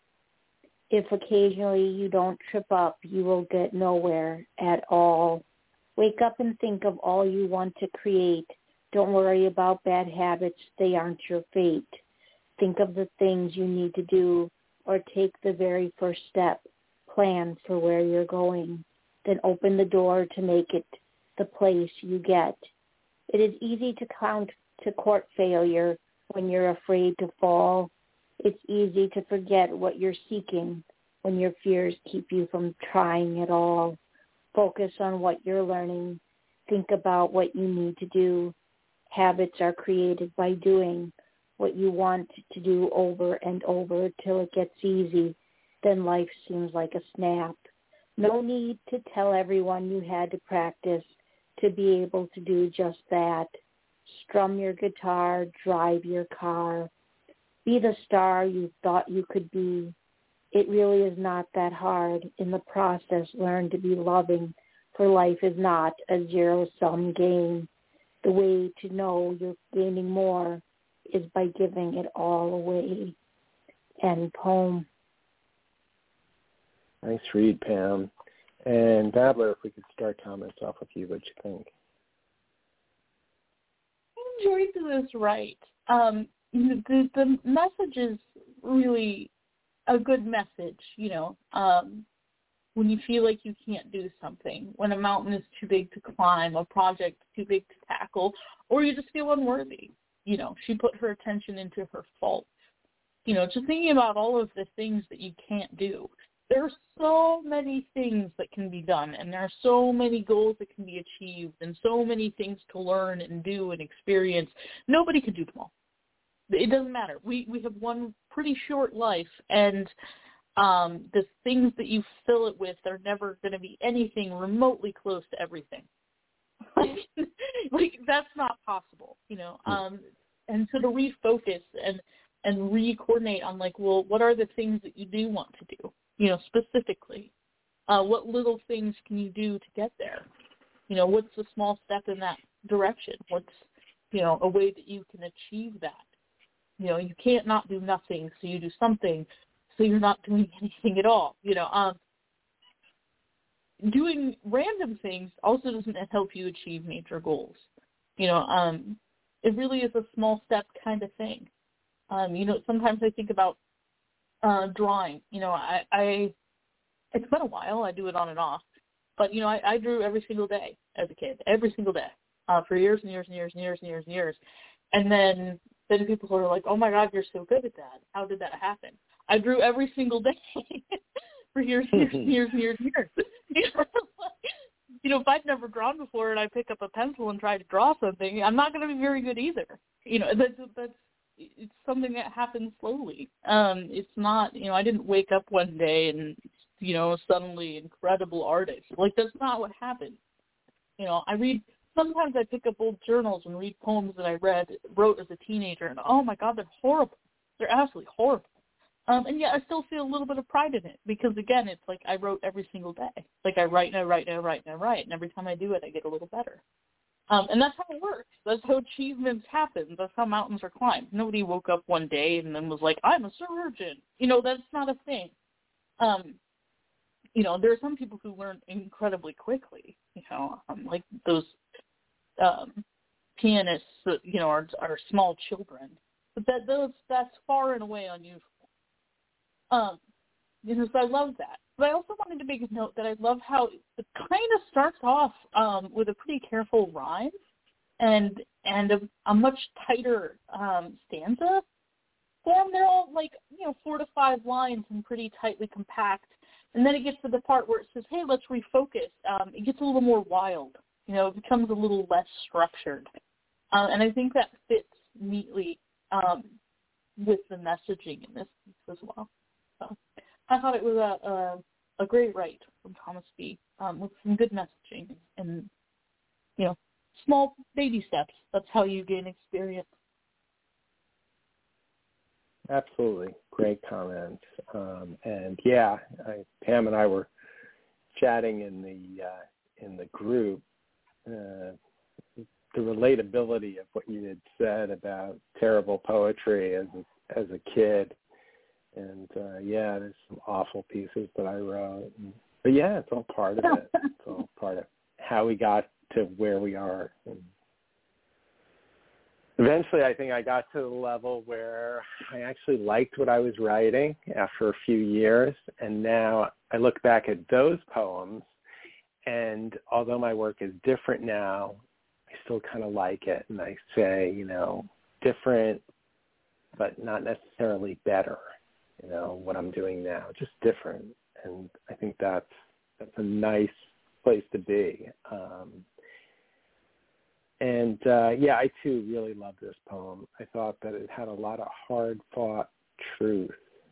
If occasionally you don't trip up, you will get nowhere at all. Wake up and think of all you want to create. Don't worry about bad habits. They aren't your fate. Think of the things you need to do or take the very first step. Plan for where you're going. Then open the door to make it the place you get. It is easy to count to court failure when you're afraid to fall. It's easy to forget what you're seeking when your fears keep you from trying at all. Focus on what you're learning. Think about what you need to do. Habits are created by doing what you want to do over and over till it gets easy. Then life seems like a snap. No need to tell everyone you had to practice to be able to do just that. Strum your guitar, drive your car. Be the star you thought you could be. It really is not that hard. In the process, learn to be loving, for life is not a zero-sum game. The way to know you're gaining more is by giving it all away. End poem. Nice read, Pam. And Babbler, if we could start comments off with you, what you think? I enjoyed this right. Um, the, the message is really a good message, you know, um, when you feel like you can't do something, when a mountain is too big to climb, a project too big to tackle, or you just feel unworthy. You know, she put her attention into her faults. You know, just thinking about all of the things that you can't do. There are so many things that can be done, and there are so many goals that can be achieved, and so many things to learn and do and experience. Nobody can do them all. It doesn't matter. We we have one pretty short life, and um, the things that you fill it with are never going to be anything remotely close to everything. Like, that's not possible, you know. Um, and so to refocus and and re-coordinate on, like, well, what are the things that you do want to do? You know, specifically, uh, what little things can you do to get there? You know, what's a small step in that direction? What's, you know, a way that you can achieve that? You know, you can't not do nothing, so you do something, so you're not doing anything at all. You know, um, doing random things also doesn't help you achieve major goals. You know, um, it really is a small step kind of thing. Um, you know, sometimes I think about uh, drawing. You know, I, I, it's been a while. I do it on and off. But, you know, I, I drew every single day as a kid, every single day, uh, for years and years and years and years and years and years. And then, then people are like, oh, my God, you're so good at that. How did that happen? I drew every single day for years and years and years and years and years. You know, you know, if I'd never drawn before and I pick up a pencil and try to draw something, I'm not going to be very good either. You know, that's, that's it's something that happens slowly. Um, it's not, you know, I didn't wake up one day and, you know, suddenly incredible artist. Like, that's not what happened. You know, I read, sometimes I pick up old journals and read poems that I read, wrote as a teenager, and oh my God, they're horrible. They're absolutely horrible. Um, and yet I still feel a little bit of pride in it because, again, it's like I wrote every single day. Like, I write and I write and I write and I write, and every time I do it, I get a little better. Um, and that's how it works. That's how achievements happen. That's how mountains are climbed. Nobody woke up one day and then was like, I'm a surgeon. You know, that's not a thing. Um, you know, there are some people who learn incredibly quickly, you know, um, like those um, pianists that, you know, are, are small children. But that those that's far and away unusual. Um, you know, so I love that. But I also wanted to make a note that I love how it kind of starts off um, with a pretty careful rhyme and and a, a much tighter um, stanza form. They're all like, you know, four to five lines and pretty tightly compact. And then it gets to the part where it says, hey, let's refocus. Um, it gets a little more wild. You know, it becomes a little less structured. Uh, and I think that fits neatly um, with the messaging in this piece as well. So I thought it was a, a, a great write from Thomas B. Um, with some good messaging and, you know, small baby steps. That's how you gain experience. Absolutely. Great comments. Um, and yeah, I, Pam and I were chatting in the uh, in the group. Uh, the relatability of what you had said about terrible poetry as a, as a kid. And, uh, yeah, there's some awful pieces that I wrote. And, but, yeah, it's all part of it. It's all part of how we got to where we are. And eventually, I think I got to the level where I actually liked what I was writing after a few years. And now I look back at those poems, and although my work is different now, I still kind of like it. And I say, you know, different, but not necessarily better. You know, what I'm doing now, just different. And I think that's that's a nice place to be. Um, and, uh, yeah, I, too, really love this poem. I thought that it had a lot of hard-fought truth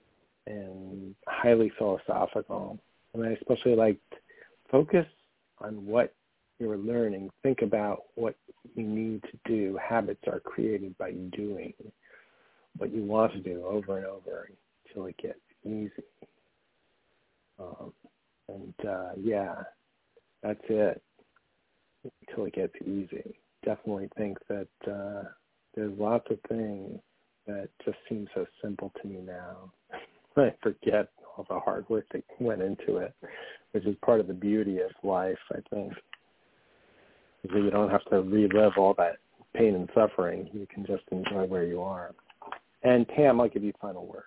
and highly philosophical. And I especially liked focus on what you're learning. Think about what you need to do. Habits are created by doing what you want to do over and over until it gets easy. Um, and, uh, yeah, that's it, until it gets easy. Definitely think that uh, there's lots of things that just seem so simple to me now. I forget all the hard work that went into it, which is part of the beauty of life, I think. Because you don't have to relive all that pain and suffering. You can just enjoy where you are. And Pam, I'll give you final word.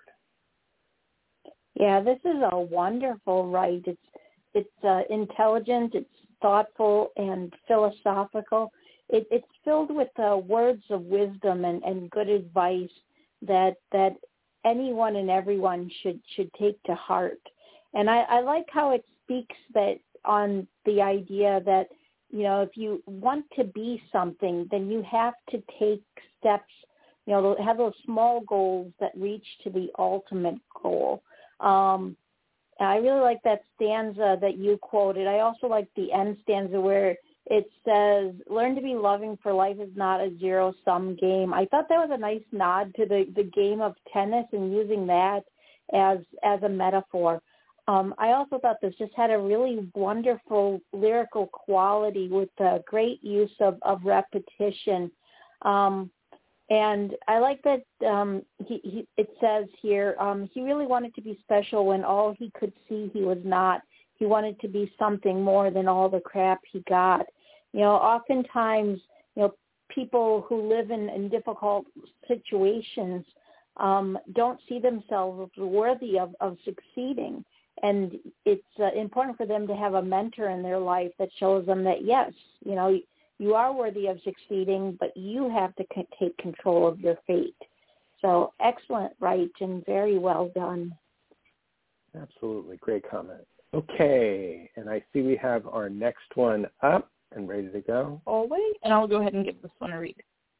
Yeah, this is a wonderful write. It's it's uh, intelligent, it's thoughtful, and philosophical. It, it's filled with uh, words of wisdom and, and good advice that that anyone and everyone should should take to heart. And I, I like how it speaks that on the idea that, you know, if you want to be something, then you have to take steps, you know, have those small goals that reach to the ultimate goal. Um, I really like that stanza that you quoted. I also like the end stanza where it says, learn to be loving, for life is not a zero-sum game. I thought that was a nice nod to the, the game of tennis and using that as as a metaphor. Um, I also thought this just had a really wonderful lyrical quality with a great use of, of repetition. Um, and I like that um, he, he, it says here, um, he really wanted to be special when all he could see he was not. He wanted to be something more than all the crap he got. You know, oftentimes, you know, people who live in, in difficult situations um, don't see themselves worthy of, of succeeding. And it's uh, important for them to have a mentor in their life that shows them that, yes, you know, you are worthy of succeeding, but you have to c- take control of your fate. So excellent, right, and very well done. Absolutely. Great comment. Okay, and I see we have our next one up and ready to go. Always, and I'll go ahead and give this one a read.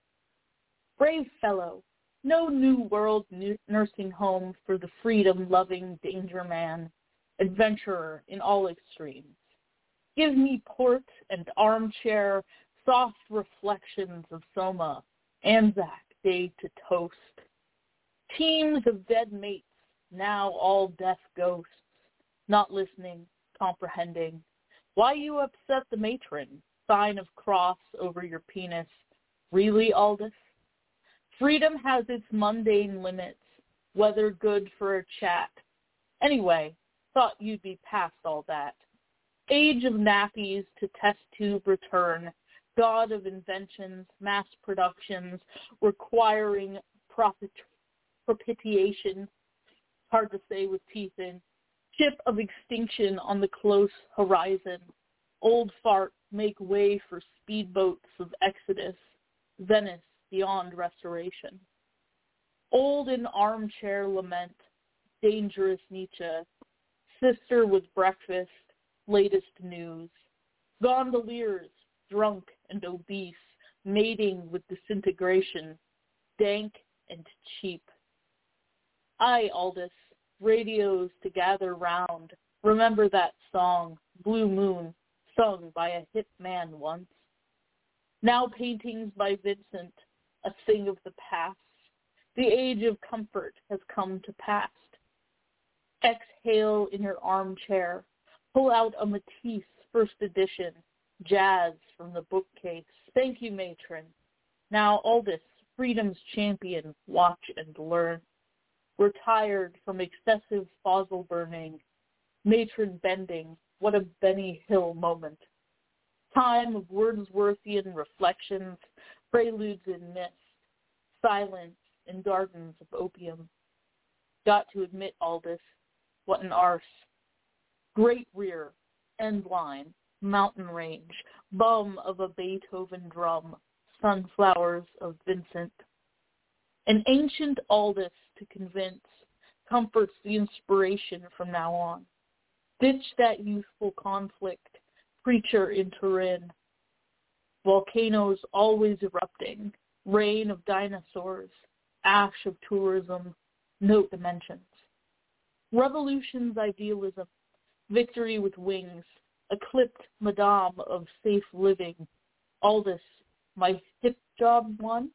Brave fellow, no new world n- nursing home for the freedom-loving danger man, adventurer in all extremes. Give me port and armchair, soft reflections of Soma, Anzac Day to toast. Teams of dead mates, now all death ghosts, not listening, comprehending. Why you upset the matron, sign of cross over your penis. Really, Aldous? Freedom has its mundane limits, whether good for a chat. Anyway, thought you'd be past all that. Age of nappies to test tube return, god of inventions, mass productions, requiring profit, propitiation, hard to say with teeth in, ship of extinction on the close horizon, old fart make way for speedboats of exodus, Venice beyond restoration. Old in armchair lament, dangerous Nietzsche, sister with breakfast, latest news, gondoliers, drunk and obese, mating with disintegration, dank and cheap. Aye, Aldous, radios to gather round, remember that song, Blue Moon, sung by a hip man once. Now paintings by Vincent, a thing of the past. The age of comfort has come to pass. Exhale in your armchair. Pull out a Matisse first edition, jazz from the bookcase. Thank you, matron. Now, Aldous, freedom's champion, watch and learn. We're tired from excessive fossil burning. Matron bending, what a Benny Hill moment. Time of Wordsworthian reflections, preludes in mist, silence in gardens of opium. Got to admit, Aldous, what an arse. Great rear, end line, mountain range, bum of a Beethoven drum, sunflowers of Vincent. An ancient Aldous to convince, comforts the inspiration from now on. Ditch that youthful conflict, preacher in Turin. Volcanoes always erupting, rain of dinosaurs, ash of tourism, note dimensions. Revolution's idealism, victory with wings, a clipped madame of safe living. Aldous, my hip job won?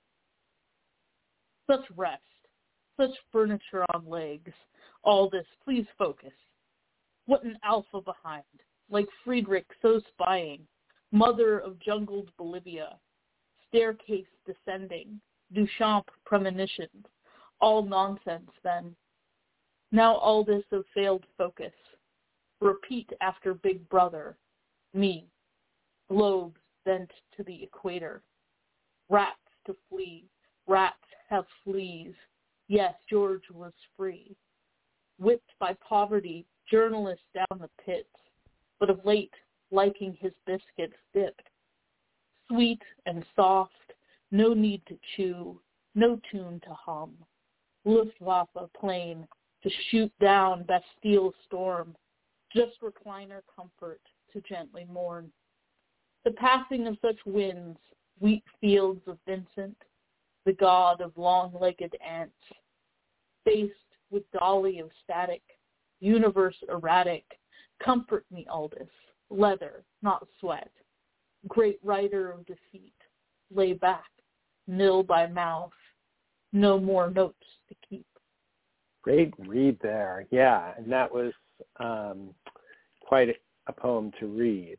Such rest, such furniture on legs. Aldous, please focus. What an alpha behind, like Friedrich so spying, mother of jungled Bolivia, staircase descending, Duchamp premonitions, all nonsense then. Now Aldous of failed focus. Repeat after Big Brother, me, globes bent to the equator. Rats to flee, rats have fleas. Yes, George was free. Whipped by poverty, journalist down the pits, but of late liking his biscuits dipped. Sweet and soft, no need to chew, no tune to hum. Luftwaffe plane to shoot down Bastille storm, just recliner comfort to gently mourn. The passing of such winds, wheat fields of Vincent, the god of long-legged ants, faced with dolly of static, universe erratic, comfort me, Aldous, leather, not sweat, great writer of defeat, lay back, nil by mouth, no more notes to keep. Great read there, yeah, and that was um, quite a poem to read.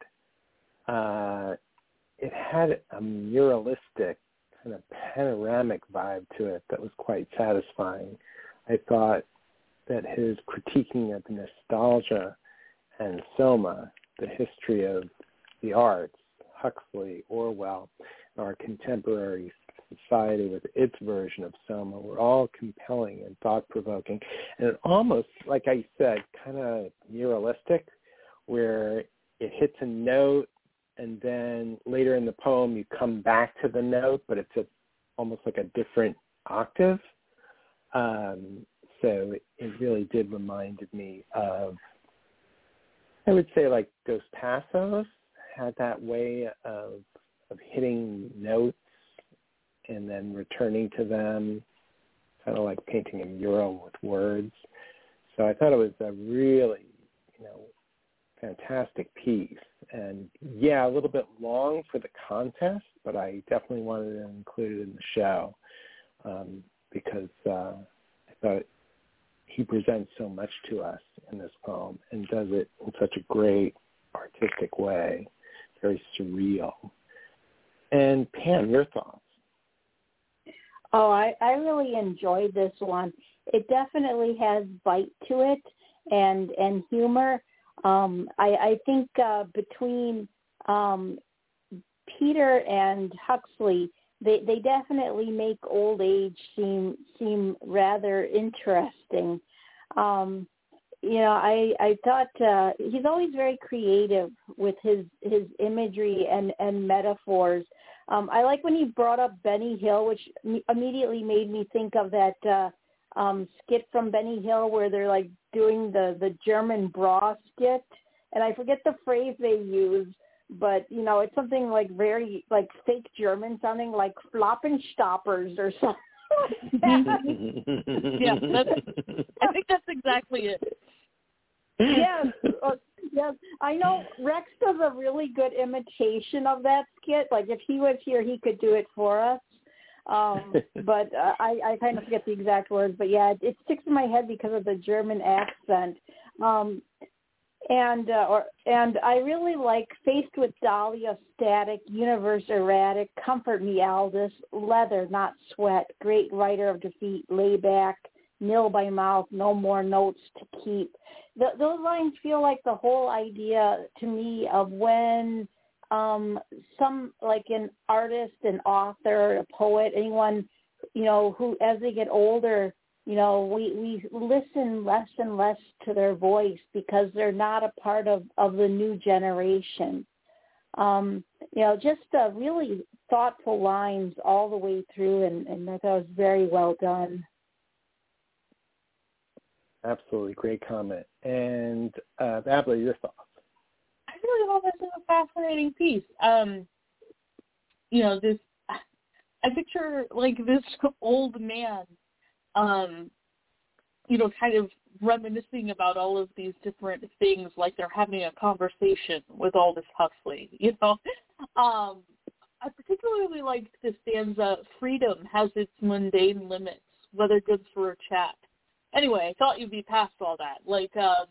Uh, it had a muralistic kind of panoramic vibe to it that was quite satisfying. I thought that his critiquing of nostalgia and Soma, the history of the arts, Huxley, Orwell, our contemporary society with its version of Soma were all compelling and thought-provoking. And it almost, like I said, kind of muralistic, where it hits a note and then later in the poem you come back to the note, but it's a, almost like a different octave. Um, so it really did remind me of, I would say, like Dos Passos had that way of of hitting notes and then returning to them, kind of like painting a mural with words. So I thought it was a really, you know, fantastic piece. And yeah, a little bit long for the contest, but I definitely wanted to include it in the show um, because uh, I thought he presents so much to us in this poem and does it in such a great artistic way very surreal. And Pam, your thoughts? Oh, I, I really enjoyed this one. It definitely has bite to it and and humor. Um, I, I think uh, between um, Peter and Huxley, they, they definitely make old age seem seem rather interesting. Um, you know, I I thought uh, he's always very creative with his his imagery and, and metaphors. Um, I like when he brought up Benny Hill, which immediately made me think of that uh, um, skit from Benny Hill where they're like doing the, the German bra skit. And I forget the phrase they use, but, you know, it's something like very, like fake German sounding like Floppenstoppers or something. Yeah, that's, I think that's exactly it. Yes, uh, yes. I know Rex does a really good imitation of that skit. Like if he was here, he could do it for us. Um, but uh, I, I kind of forget the exact words. But yeah, it, it sticks in my head because of the German accent. Um, and uh, or and I really like Faced with Dahlia, Static, Universe Erratic, Comfort Me Aldous, Leather, Not Sweat, Great Writer of Defeat, Layback, Nil by Mouth, No More Notes to Keep. The, those lines feel like the whole idea to me of when um, some, like an artist, an author, a poet, anyone, you know, who as they get older, you know, we, we listen less and less to their voice because they're not a part of, of the new generation. Um, you know, just uh, really thoughtful lines all the way through, and, and I thought it was very well done. Absolutely, great comment. And uh, Abla, your thoughts? I really thought this was a fascinating piece. Um, you know, this, I picture like this old man, um, you know, kind of reminiscing about all of these different things, like they're having a conversation with Aldous Huxley, you know. Um, I particularly liked the stanza, freedom has its mundane limits, whether good for a chat. Anyway, I thought you'd be past all that. Like, um,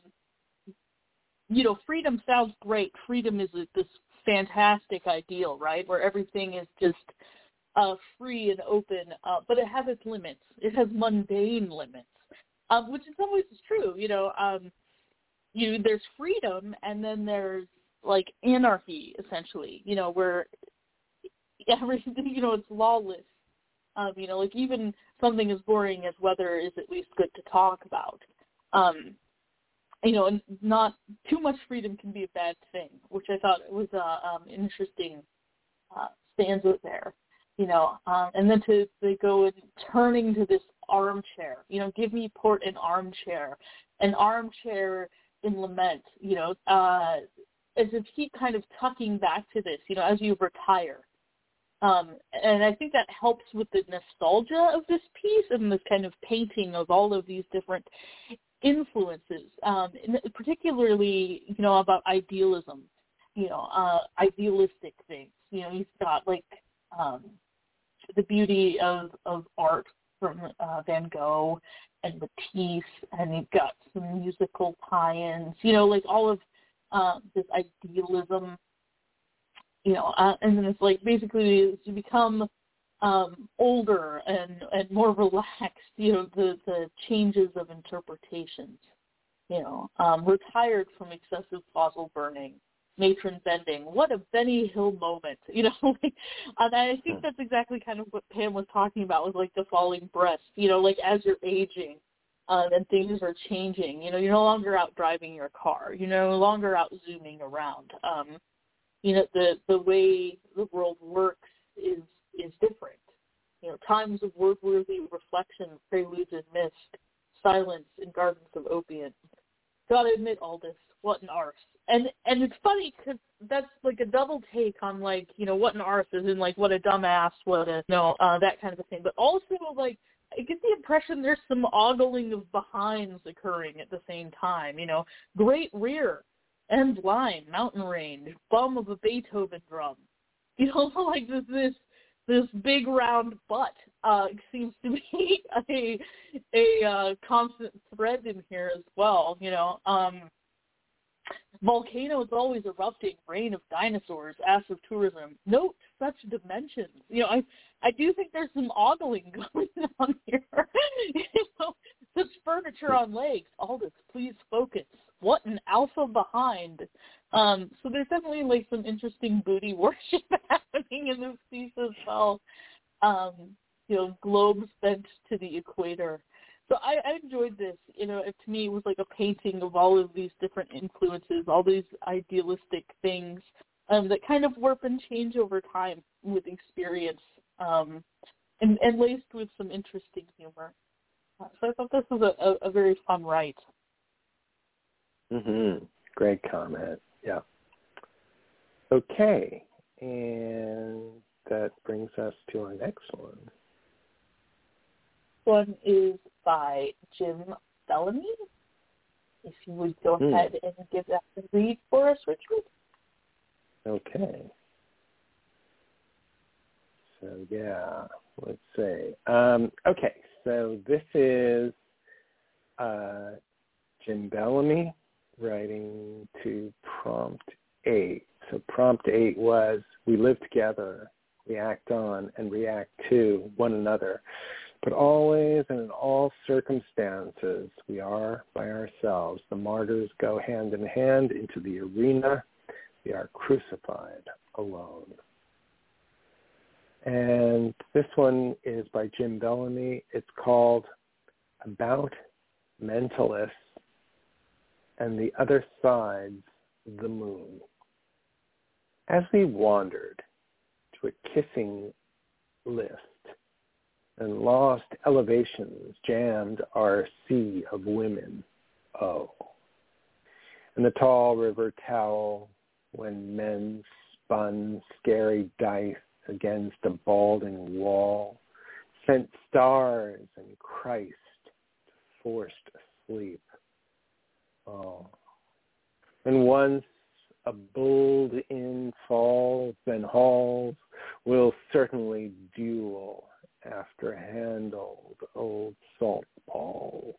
you know, freedom sounds great. Freedom is a, this fantastic ideal, right, where everything is just uh, free and open, uh, but it has its limits. It has mundane limits, um, which in some ways is true. You know, um, you there's freedom, and then there's, like, anarchy, essentially, you know, where everything, you know, it's lawless. Um, you know, like even something as boring as weather is at least good to talk about. Um, you know, and not too much freedom can be a bad thing, which I thought was uh, um, an interesting uh, stanza there. You know, um, and then to, to go and turning to this armchair, you know, give me port an armchair, an armchair in lament, you know, uh, as if he kind of tucking back to this, you know, as you retire. Um, and I think that helps with the nostalgia of this piece and this kind of painting of all of these different influences, um, particularly, you know, about idealism, you know, uh, idealistic things. You know, you've got, like, um, the beauty of, of art from uh, Van Gogh and Matisse, and you've got some musical tie-ins, you know, like all of uh, this idealism. You know, uh, and then it's like basically as you become um, older and, and more relaxed, you know, the, the changes of interpretations, you know, um, retired from excessive fossil burning, matron bending. What a Benny Hill moment, you know. Like, and I think that's exactly kind of what Pam was talking about with, like, the falling breast, you know, like as you're aging uh, and things are changing, you know, you're no longer out driving your car. You're no longer out zooming around. Um, You know, the, the way the world works is is different. You know, times of word-worthy reflection, preludes and mist, silence in gardens of opium. Gotta admit, Aldous, what an arse. And and it's funny because that's like a double take on, like, you know, what an arse is in, like, what a dumbass, what a, you know, uh, that kind of a thing. But also, like, I get the impression there's some ogling of behinds occurring at the same time. You know, great rear. End line, mountain range, bum of a Beethoven drum. You know, like this this, this big round butt uh, seems to be a a uh, constant thread in here as well. You know, um, volcano is always erupting, reign of dinosaurs, ass of tourism. Note such dimensions. You know, I I do think there's some ogling going on here. You know, such furniture on legs. Aldous, please focus. What an alpha behind. Um, so there's definitely like some interesting booty worship happening in this piece as well. Um, you know, globes bent to the equator. So I, I enjoyed this. You know, it, to me, it was like a painting of all of these different influences, all these idealistic things um, that kind of warp and change over time with experience, um, and, and laced with some interesting humor. Uh, so I thought this was a, a, a very fun write. Mm-hmm. Great comment. Yeah. Okay, and that brings us to our next one. One is by Jim Bellamy. If you would go mm. ahead and give that a read for us, Richard. Okay. So, yeah, let's see. Um, okay, so this is uh, Jim Bellamy writing to Prompt eight. So Prompt eight was, we live together, we act on and react to one another. But always and in all circumstances, we are by ourselves. The martyrs go hand in hand into the arena. We are crucified alone. And this one is by Jim Bellamy. It's called About Mentalists and the Other Side's the Moon. As we wandered to a kissing list, and lost elevations jammed our sea of women, oh. And the tall river towel when men spun scary dice against a balding wall, sent stars and Christ forced asleep, oh. And once a bulled in falls and halls will certainly duel after handled old salt balls,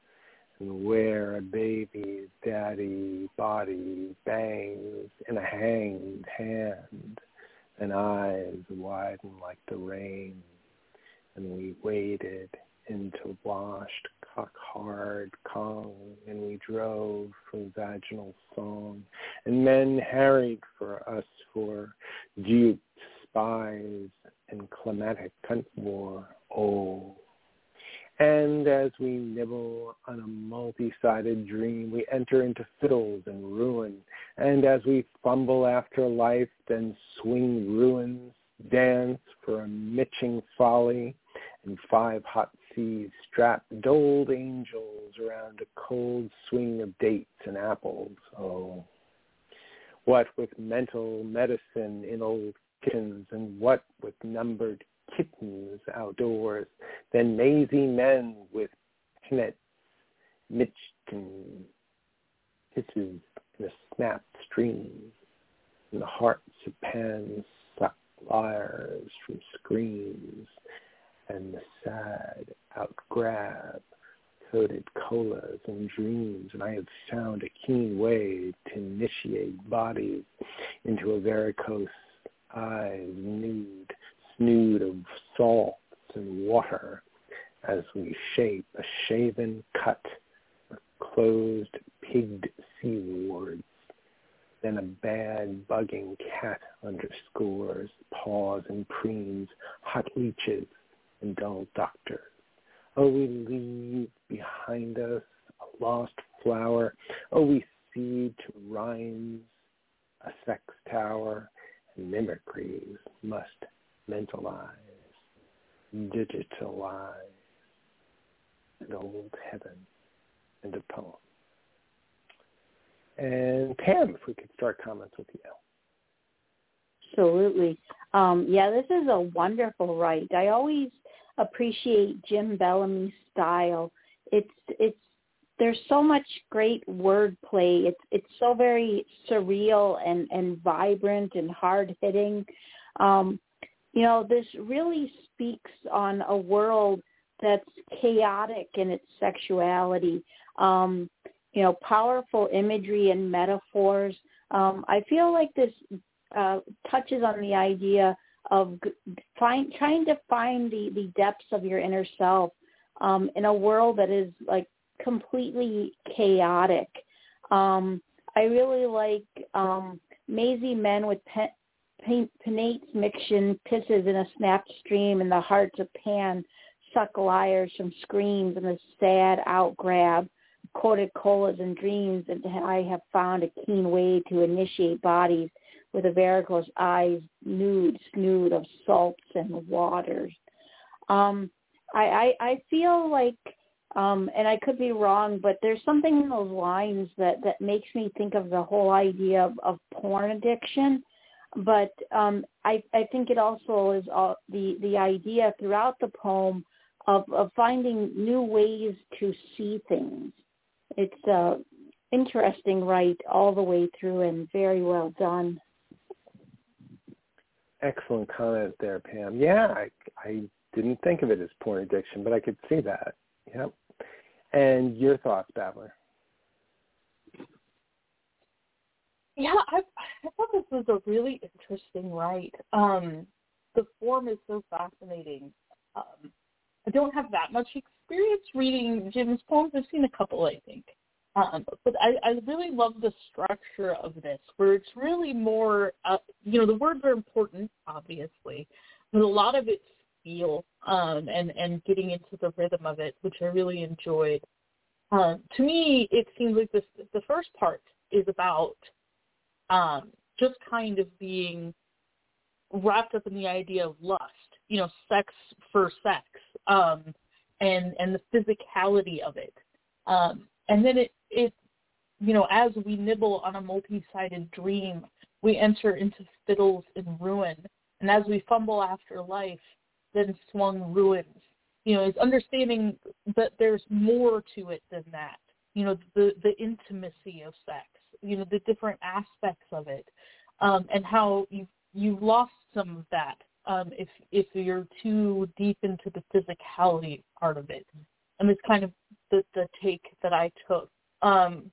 and where a baby's daddy body bangs in a hanged hand, and eyes widen like the rain, and we waded into washed cock-hard Kong, and we drove from vaginal song, and men harried for us for duped spies and climatic cunt war, oh. And as we nibble on a multi-sided dream, we enter into fiddles and ruin. And as we fumble after life, then swing ruins, dance for a mitching folly, and five hot seas strap doled angels around a cold swing of dates and apples, oh. What with mental medicine in old kitchens, and what with numbered kittens outdoors, then mazy men with pennets, Michigan hisses in a snapped stream, and the hearts of pans suck lyres from screens, and the sad outgrab coated colas and dreams, and I have found a keen way to initiate bodies into a varicose eyes nude, snood of salts and water, as we shape a shaven cut or closed pigged sea wards. Then a bad bugging cat underscores paws and preens, hot leeches and dull doctors. Oh, we leave behind us a lost flower. Oh, we cede to rhymes a sex tower, and mimicries must mentalize, digitalize an old heaven and a poem. And Pam, if we could start comments with you. Absolutely. Um, yeah, this is a wonderful write. I always appreciate Jim Bellamy's style. It's it's there's so much great wordplay. It's it's so very surreal and, and vibrant and hard hitting. Um, you know, this really speaks on a world that's chaotic in its sexuality. Um, you know, powerful imagery and metaphors. Um, I feel like this uh, touches on the idea of find, trying to find the, the depths of your inner self um, in a world that is like completely chaotic. Um, I really like um, Maisie Men with Pen, Pen, Penate's Miction pisses in a snapped stream, and the hearts of Pan suck lyres from screams, and the sad outgrab coated colas and dreams, and I have found a keen way to initiate bodies with a varicose eyes, nude, snood of salts and waters. Um, I, I, I feel like, um, and I could be wrong, but there's something in those lines that, that makes me think of the whole idea of, of porn addiction. But um, I, I think it also is all, the, the idea throughout the poem of, of finding new ways to see things. It's uh, interesting, right, all the way through, and very well done. Excellent comment there, Pam. Yeah, I, I didn't think of it as porn addiction, but I could see that. Yep. And your thoughts, Babbler? Yeah, I, I thought this was a really interesting write. Um, the form is so fascinating. Um, I don't have that much experience reading Jim's poems. I've seen a couple, I think. Um, but I, I really love the structure of this, where it's really more, uh, you know, the words are important, obviously, but a lot of it's feel um, and, and getting into the rhythm of it, which I really enjoyed. Um, to me, it seems like this, the first part is about um, just kind of being wrapped up in the idea of lust, you know, sex for sex, um, and, and the physicality of it. Um, and then it, it, you know, as we nibble on a multi-sided dream, we enter into fiddles in ruin. And as we fumble after life, then swung ruins. You know, it's understanding that there's more to it than that. You know, the, the intimacy of sex, you know, the different aspects of it, um, and how you've, you've lost some of that um, if if you're too deep into the physicality part of it. And it's kind of the, the take that I took. Um,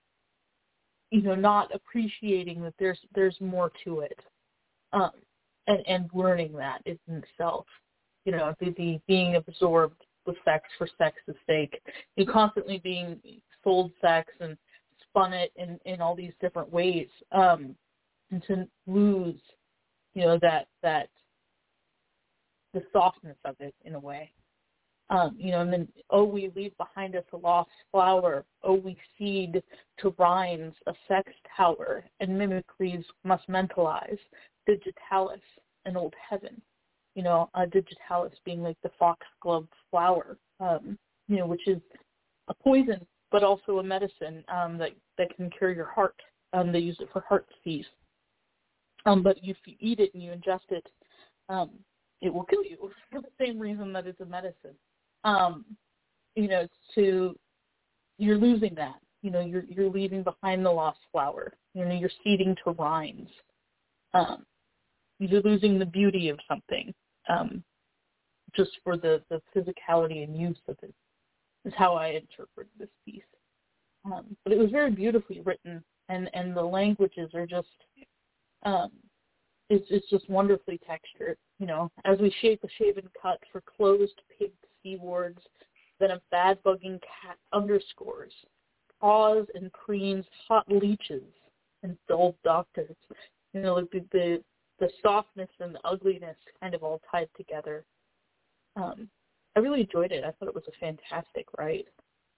you know, not appreciating that there's there's more to it, um, and and learning that in itself. You know, the, the being absorbed with sex for sex's sake, you constantly being sold sex and spun it in, in all these different ways, um, and to lose, you know, that that the softness of it in a way. Um, you know, and then, oh, we leave behind us a lost flower. Oh, we cede to rhymes a sex tower, and mimicries must mentalize. Digitalis, an old heaven. You know, uh, digitalis being like the foxglove flower, um, you know, which is a poison, but also a medicine um, that, that can cure your heart. Um, they use it for heart disease. Um, but if you eat it and you ingest it, um, it will kill you for the same reason that it's a medicine. Um, you know, it's to, you're losing that. You know, you're you're leaving behind the lost flower. You know, you're ceding to rhymes. Um, you're losing the beauty of something um, just for the, the physicality and use of it is how I interpret this piece. Um, but it was very beautifully written, and, and the languages are just, um, it's, it's just wonderfully textured. You know, as we shape a shaven cut for closed pig seawards, then a bad bugging cat underscores, paws and preens, hot leeches, and dull doctors. You know, like the, the the softness and the ugliness kind of all tied together. Um, I really enjoyed it. I thought it was a fantastic write.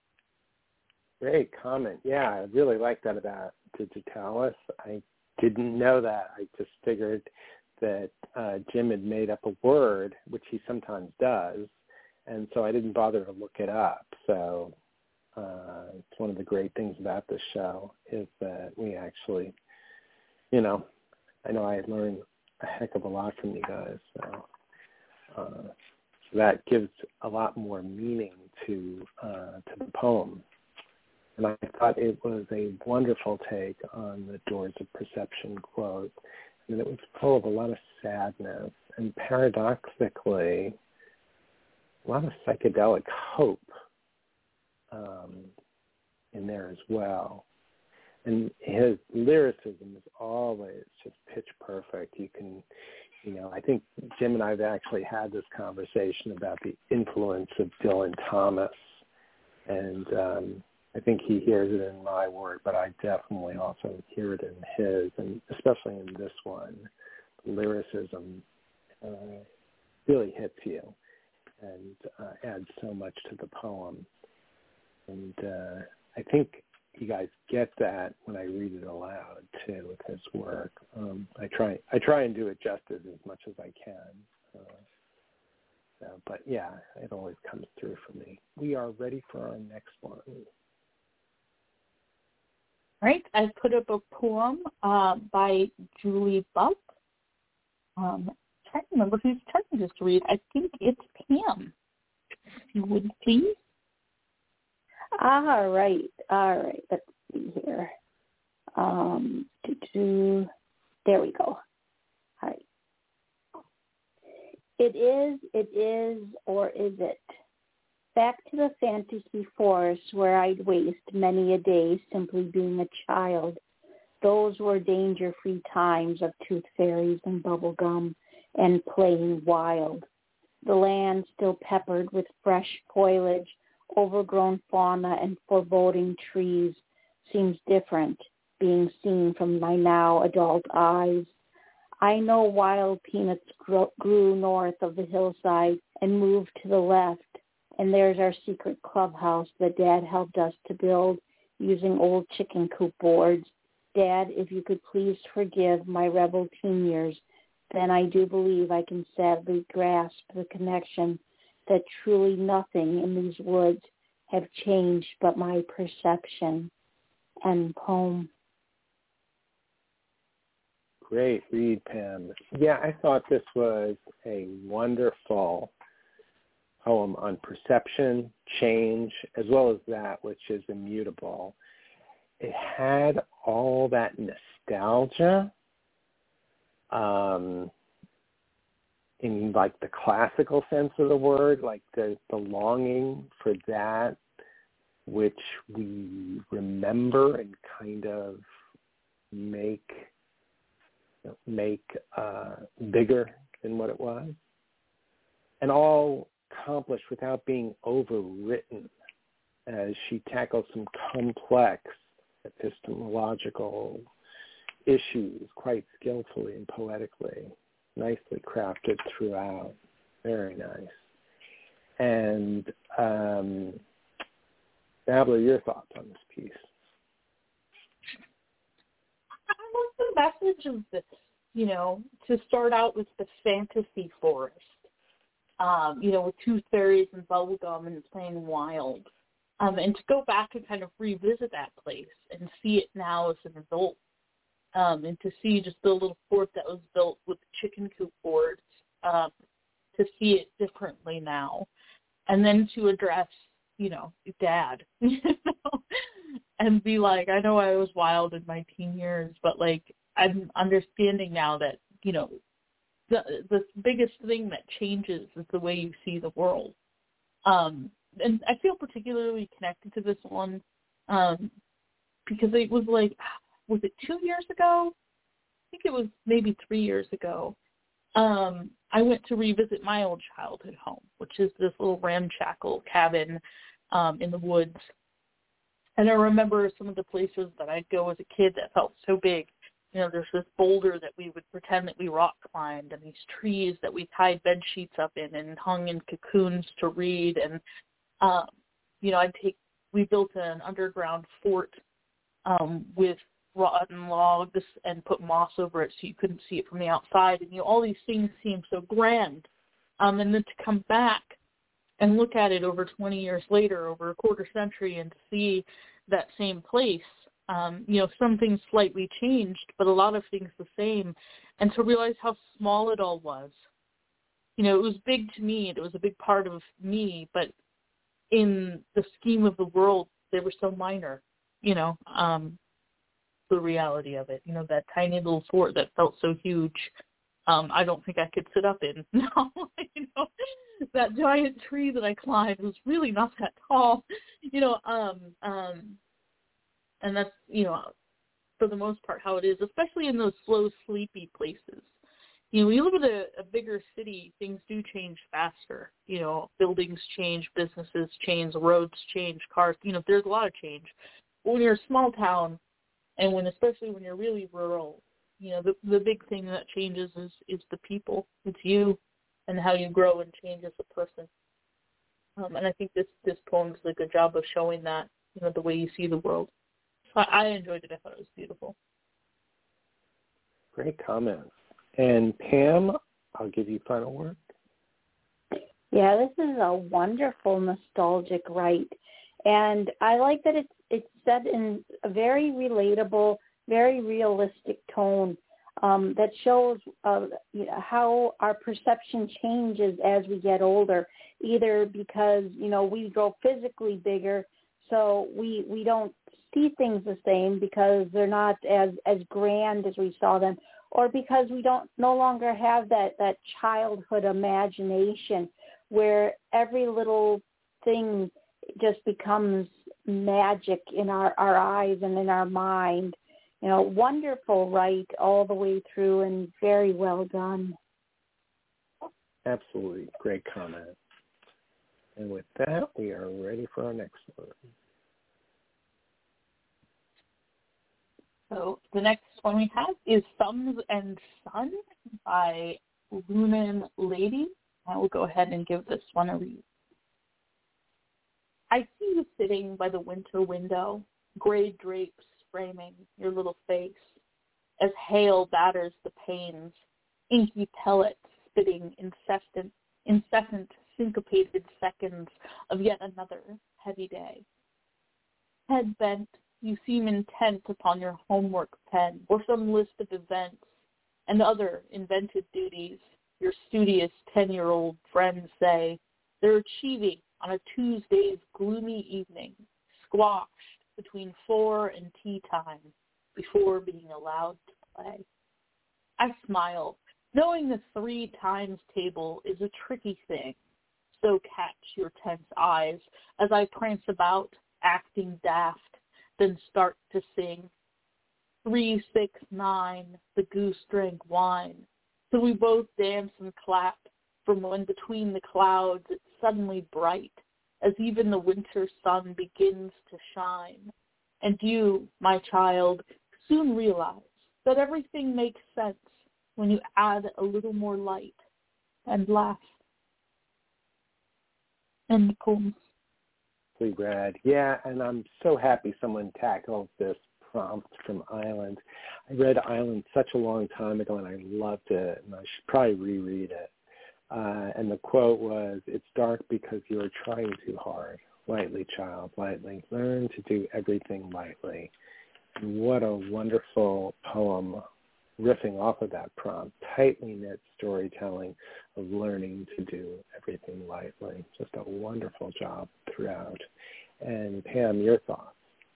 Great comment. Yeah, I really like that about digitalis. I didn't know that. I just figured that uh, Jim had made up a word, which he sometimes does, and so I didn't bother to look it up. So uh, it's one of the great things about this show is that we actually, you know, I know I learned a heck of a lot from you guys. So, uh, so that gives a lot more meaning to uh, to the poem. And I thought it was a wonderful take on the Doors of Perception quote. I mean, it was full of a lot of sadness and paradoxically a lot of psychedelic hope. Um, in there as well. And his lyricism is always just pitch perfect. You can, you know, I think Jim and I have actually had this conversation about the influence of Dylan Thomas. And um, I think he hears it in my work, but I definitely also hear it in his, and especially in this one. Lyricism uh, really hits you and uh, adds so much to the poem. And uh, I think you guys get that when I read it aloud too with his work. Um, I try I try and do it justice as much as I can. Uh, so, but yeah, it always comes through for me. We are ready for our next one. Right, I put up a poem uh, by Julie Buck. Um, trying to remember who's turning this to read. I think it's Pam. If you would please. All right, all right. Let's see here. Um, do, do, there we go. All right. It is, it is, or is it? Back to the fantasy forest where I'd waste many a day simply being a child. Those were danger-free times of tooth fairies and bubble gum and playing wild. The land still peppered with fresh foliage, overgrown fauna, and foreboding trees seems different being seen from my now adult eyes. I know wild peanuts grew, grew north of the hillside and moved to the left, and there's our secret clubhouse that Dad helped us to build using old chicken coop boards. Dad, if you could please forgive my rebel teen years, then I do believe I can sadly grasp the connection that truly nothing in these woods have changed but my perception. End poem. Great read, Pam. Yeah, I thought this was a wonderful poem on perception, change, as well as that which is immutable. It had all that nostalgia um, in like the classical sense of the word, like the, the longing for that which we remember and kind of make you know, make uh, bigger than what it was, and all accomplished without being overwritten, as she tackles some complex epistemological issues quite skillfully and poetically, nicely crafted throughout. Very nice. And um, Nabla, your thoughts on this piece? I like the message of this, you know, to start out with the fantasy forest, um, you know, with tooth fairies and bubblegum and playing wild. Um, and to go back and kind of revisit that place and see it now as an adult, um, and to see just the little fort that was built with chicken coop boards, um, to see it differently now, and then to address, you know, Dad, you know, and be like, I know I was wild in my teen years, but like I'm understanding now that, you know, the the biggest thing that changes is the way you see the world. Um, and I feel particularly connected to this one um, because it was like, was it two years ago? I think it was maybe three years ago. Um, I went to revisit my old childhood home, which is this little ramshackle cabin um, in the woods. And I remember some of the places that I'd go as a kid that felt so big. You know, there's this boulder that we would pretend that we rock climbed, and these trees that we tied bed sheets up in and hung in cocoons to read. And, um, you know, I'd take, we built an underground fort um, with rotten logs and put moss over it so you couldn't see it from the outside. And, you know, all these things seem so grand. Um, and then to come back and look at it over twenty years later, over a quarter century, and to see that same place, um, you know, some things slightly changed, but a lot of things the same, and to realize how small it all was. You know, it was big to me. It was a big part of me, but in the scheme of the world, they were so minor, you know, um, the reality of it. You know, that tiny little fort that felt so huge, um, I don't think I could sit up in. No, you know, that giant tree that I climbed was really not that tall. You know, um, um, And that's, you know, for the most part how it is, especially in those slow, sleepy places. You know, when you live in a, a bigger city, things do change faster. You know, buildings change, businesses change, roads change, cars, you know, there's a lot of change. But when you're a small town, and when especially when you're really rural, you know, the the big thing that changes is, is the people. It's you and how you grow and change as a person. Um, and I think this, this poem does a good job of showing that, you know, the way you see the world. So I, I enjoyed it. I thought it was beautiful. Great comments. And Pam, I'll give you final word. Yeah, this is a wonderful nostalgic write. And I like that it's, it's said in a very relatable, very realistic tone um, that shows uh, you know, how our perception changes as we get older, either because, you know, we grow physically bigger, so we we don't see things the same because they're not as, as grand as we saw them, or because we don't no longer have that, that childhood imagination where every little thing just becomes magic in our, our eyes and in our mind. You know, wonderful write all the way through and very well done. Absolutely. Great comment. And with that, we are ready for our next one. So the next one we have is Thumbs and Sun by Lunan Lady. I will go ahead and give this one a read. I see you sitting by the winter window, gray drapes framing your little face, as hail batters the panes, inky pellets spitting incessant, incessant syncopated seconds of yet another heavy day. Head bent, you seem intent upon your homework pen or some list of events and other invented duties your studious ten-year-old friends say they're achieving on a Tuesday's gloomy evening, squashed between four and tea time before being allowed to play. I smile, knowing the three times table is a tricky thing, so catch your tense eyes as I prance about, acting daft, then start to sing. Three, six, nine, the goose drank wine. So we both dance and clap from when between the clouds it's suddenly bright, as even the winter sun begins to shine. And you, my child, soon realize that everything makes sense when you add a little more light and laugh. End the poem. Absolutely, Brad. Yeah, and I'm so happy someone tackled this prompt from Island. I read Island such a long time ago, and I loved it, and I should probably reread it. Uh, and the quote was, "It's dark because you are trying too hard. Lightly, child, lightly. Learn to do everything lightly." And what a wonderful poem riffing off of that prompt. Tightly knit storytelling of learning to do everything lightly. Just a wonderful job throughout. And Pam, your thoughts?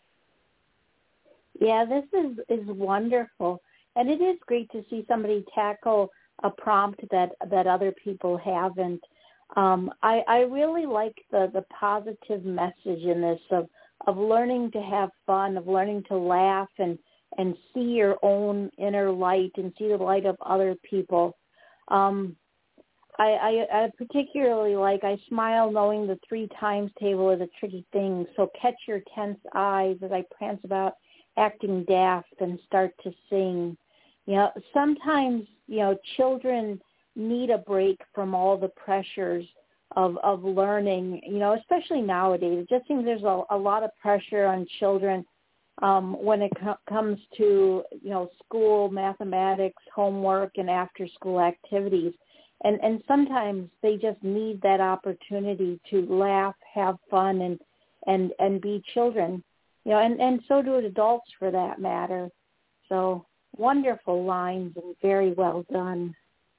Yeah, this is, is wonderful. And it is great to see somebody tackle a prompt that, that other people haven't. Um, I, I really like the, the positive message in this of, of learning to have fun, of learning to laugh and, and see your own inner light and see the light of other people. Um, I, I, I particularly like, I smile knowing the three times table is a tricky thing, so catch your tense eyes as I prance about acting daft and start to sing. You know, sometimes, you know, children need a break from all the pressures of, of learning, you know, especially nowadays. It just seems there's a, a lot of pressure on children um, when it co- comes to, you know, school, mathematics, homework, and after-school activities. And, and sometimes they just need that opportunity to laugh, have fun, and, and, and be children. You know, and, and so do adults for that matter. So wonderful lines and very well done.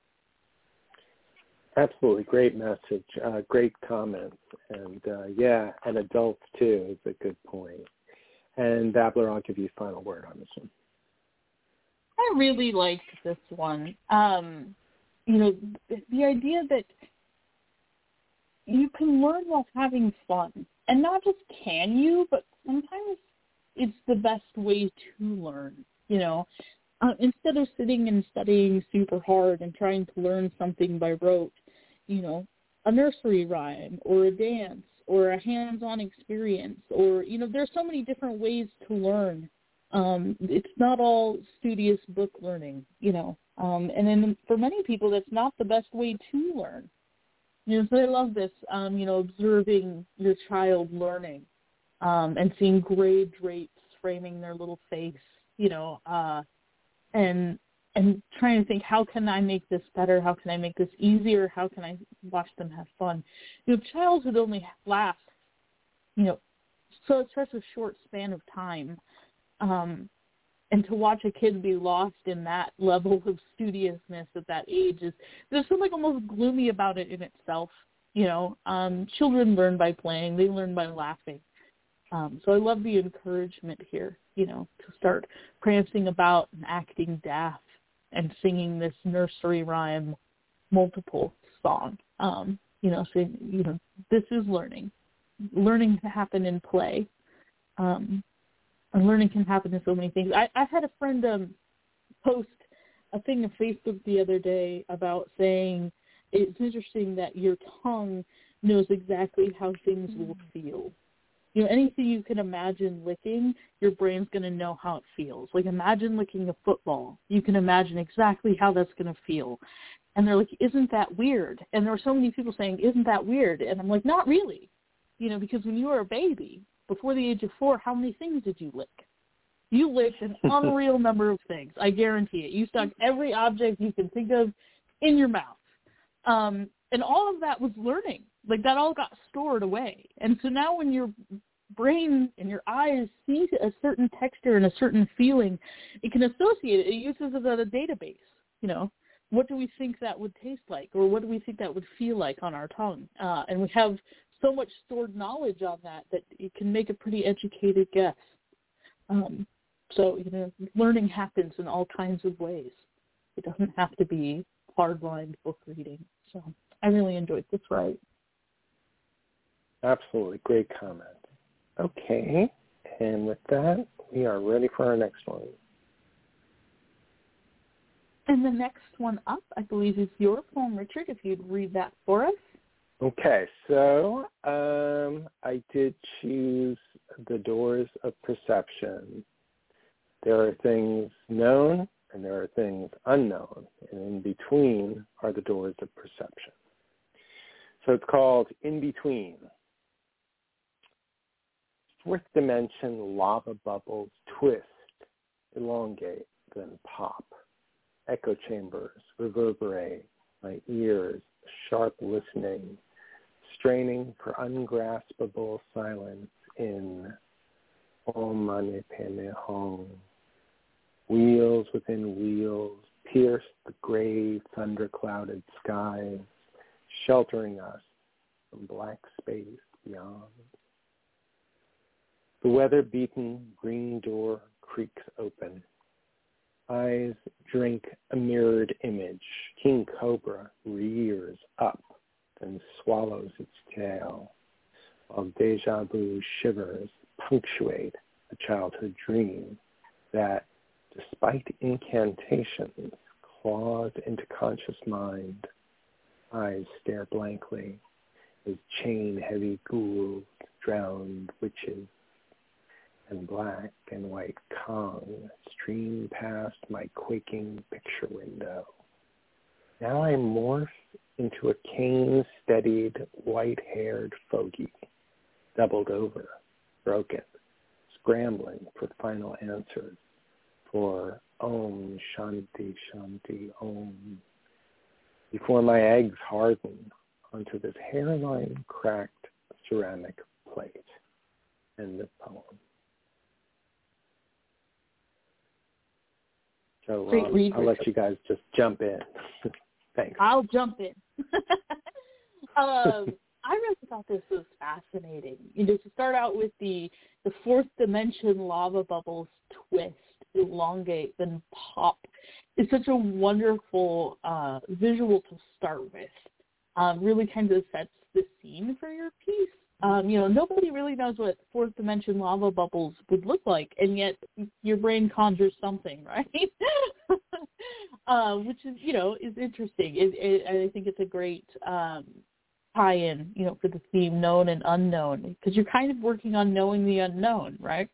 Absolutely. Great message. Uh, great comments. And, uh, yeah, and adults, too, is a good point. And, Babler, I'll give you a final word on this one. I really liked this one. Um, you know, the idea that you can learn while having fun. And not just can you, but sometimes it's the best way to learn, you know. Uh, instead of sitting and studying super hard and trying to learn something by rote, you know, a nursery rhyme or a dance or a hands-on experience, or, you know, there's so many different ways to learn. Um, it's not all studious book learning, you know. Um, and then for many people, that's not the best way to learn. You know, so I love this, um, you know, observing your child learning um, and seeing gray drapes framing their little face, you know, uh, and and trying to think, how can I make this better? How can I make this easier? How can I watch them have fun? You know, childhood only lasts, you know, so it's such a short span of time. Um, and to watch a kid be lost in that level of studiousness at that age is, there's something almost gloomy about it in itself. You know, um, children learn by playing. They learn by laughing. Um, so I love the encouragement here, you know, to start prancing about and acting daft and singing this nursery rhyme multiple song. Um, you know, so, you know, this is learning. Learning can happen in play. Um, and learning can happen in so many things. I, I had a friend um, post a thing on Facebook the other day about saying it's interesting that your tongue knows exactly how things will feel. You know, anything you can imagine licking, your brain's going to know how it feels. Like, imagine licking a football. You can imagine exactly how that's going to feel. And they're like, isn't that weird? And there were so many people saying, isn't that weird? And I'm like, not really. You know, because when you were a baby, before the age of four, how many things did you lick? You licked an unreal number of things. I guarantee it. You stuck every object you can think of in your mouth. Um, and all of that was learning. Like, that all got stored away. And so now when your brain and your eyes see a certain texture and a certain feeling, it can associate it. It uses it as a database. You know, what do we think that would taste like? Or what do we think that would feel like on our tongue? Uh, and we have so much stored knowledge on that that it can make a pretty educated guess. Um, so, you know, learning happens in all kinds of ways. It doesn't have to be hard-lined book reading. So I really enjoyed this ride. Absolutely. Great comment. Okay. And with that, we are ready for our next one. And the next one up, I believe, is your poem, Richard, if you'd read that for us. Okay. So um, I did choose The Doors of Perception. There are things known and there are things unknown, and in between are the doors of perception. So it's called In Between. Fourth dimension lava bubbles twist, elongate, then pop. Echo chambers reverberate, my ears sharp listening, straining for ungraspable silence in Om Mani Padme Hum. Wheels within wheels pierce the gray thunder-clouded skies, sheltering us from black space beyond. The weather-beaten green door creaks open. Eyes drink a mirrored image. King Cobra rears up, then swallows its tail, while deja vu shivers punctuate a childhood dream that, despite incantations, claws into conscious mind. Eyes stare blankly as chain-heavy ghouls drowned witches, and black and white Kong stream past my quaking picture window. Now I morph into a cane-steadied, white-haired fogey, doubled over, broken, scrambling for final answers, for Om Shanti Shanti Om, before my eggs harden onto this hairline-cracked ceramic plate. End of poem. So uh, read, I'll let you guys just jump in. Thanks. I'll jump in. um, I really thought this was fascinating. You know, to start out with the the fourth dimension lava bubbles twist, elongate, then pop. It's such a wonderful uh, visual to start with. Um, really kind of sets the scene for your piece. Um, you know, nobody really knows what fourth dimension lava bubbles would look like, and yet your brain conjures something, right? uh, which is, you know, is interesting. It, it, I think it's a great um, tie-in, you know, for the theme known and unknown, because you're kind of working on knowing the unknown, right?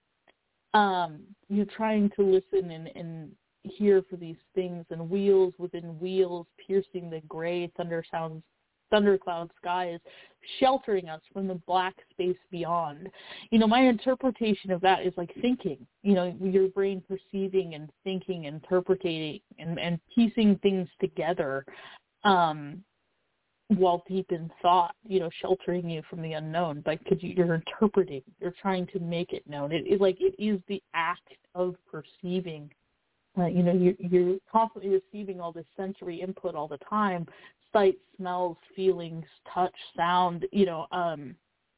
Um, you're trying to listen and, and hear for these things, and wheels within wheels piercing the gray thunder sounds, thundercloud skies, sheltering us from the black space beyond. You know, my interpretation of that is like thinking, you know, your brain perceiving and thinking, interpreting and, and piecing things together um, while deep in thought, you know, sheltering you from the unknown, but because you're interpreting, you're trying to make it known. It is like, it is the act of perceiving. Uh, you know, you're, you're constantly receiving all this sensory input all the time, sight, smells, feelings, touch, sound, you know, um,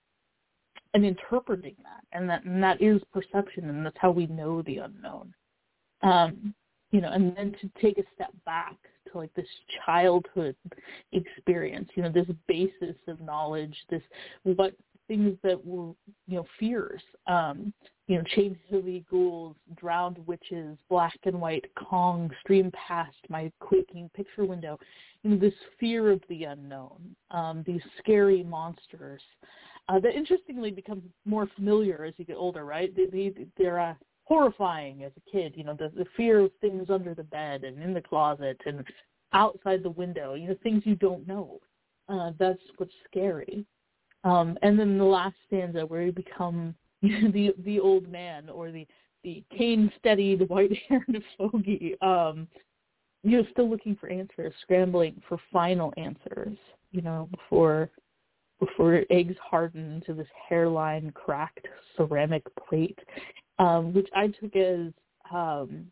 and interpreting that. And that and that is perception, and that's how we know the unknown. Um, you know, and then to take a step back to like this childhood experience, you know, this basis of knowledge, this what things that were, you know, fears, um, you know, changeling ghouls, drowned witches, black and white Kong stream past my quaking picture window. You know, this fear of the unknown, um, these scary monsters uh, that interestingly become more familiar as you get older, right? They, they, they're uh, horrifying as a kid, you know, the, the fear of things under the bed and in the closet and outside the window, you know, things you don't know. Uh, that's what's scary. Um, and then the last stanza where you become the the old man or the, the cane-steadied, white-haired fogey, um, you're still looking for answers, scrambling for final answers, you know, before before eggs harden into this hairline cracked ceramic plate, um, which I took as um,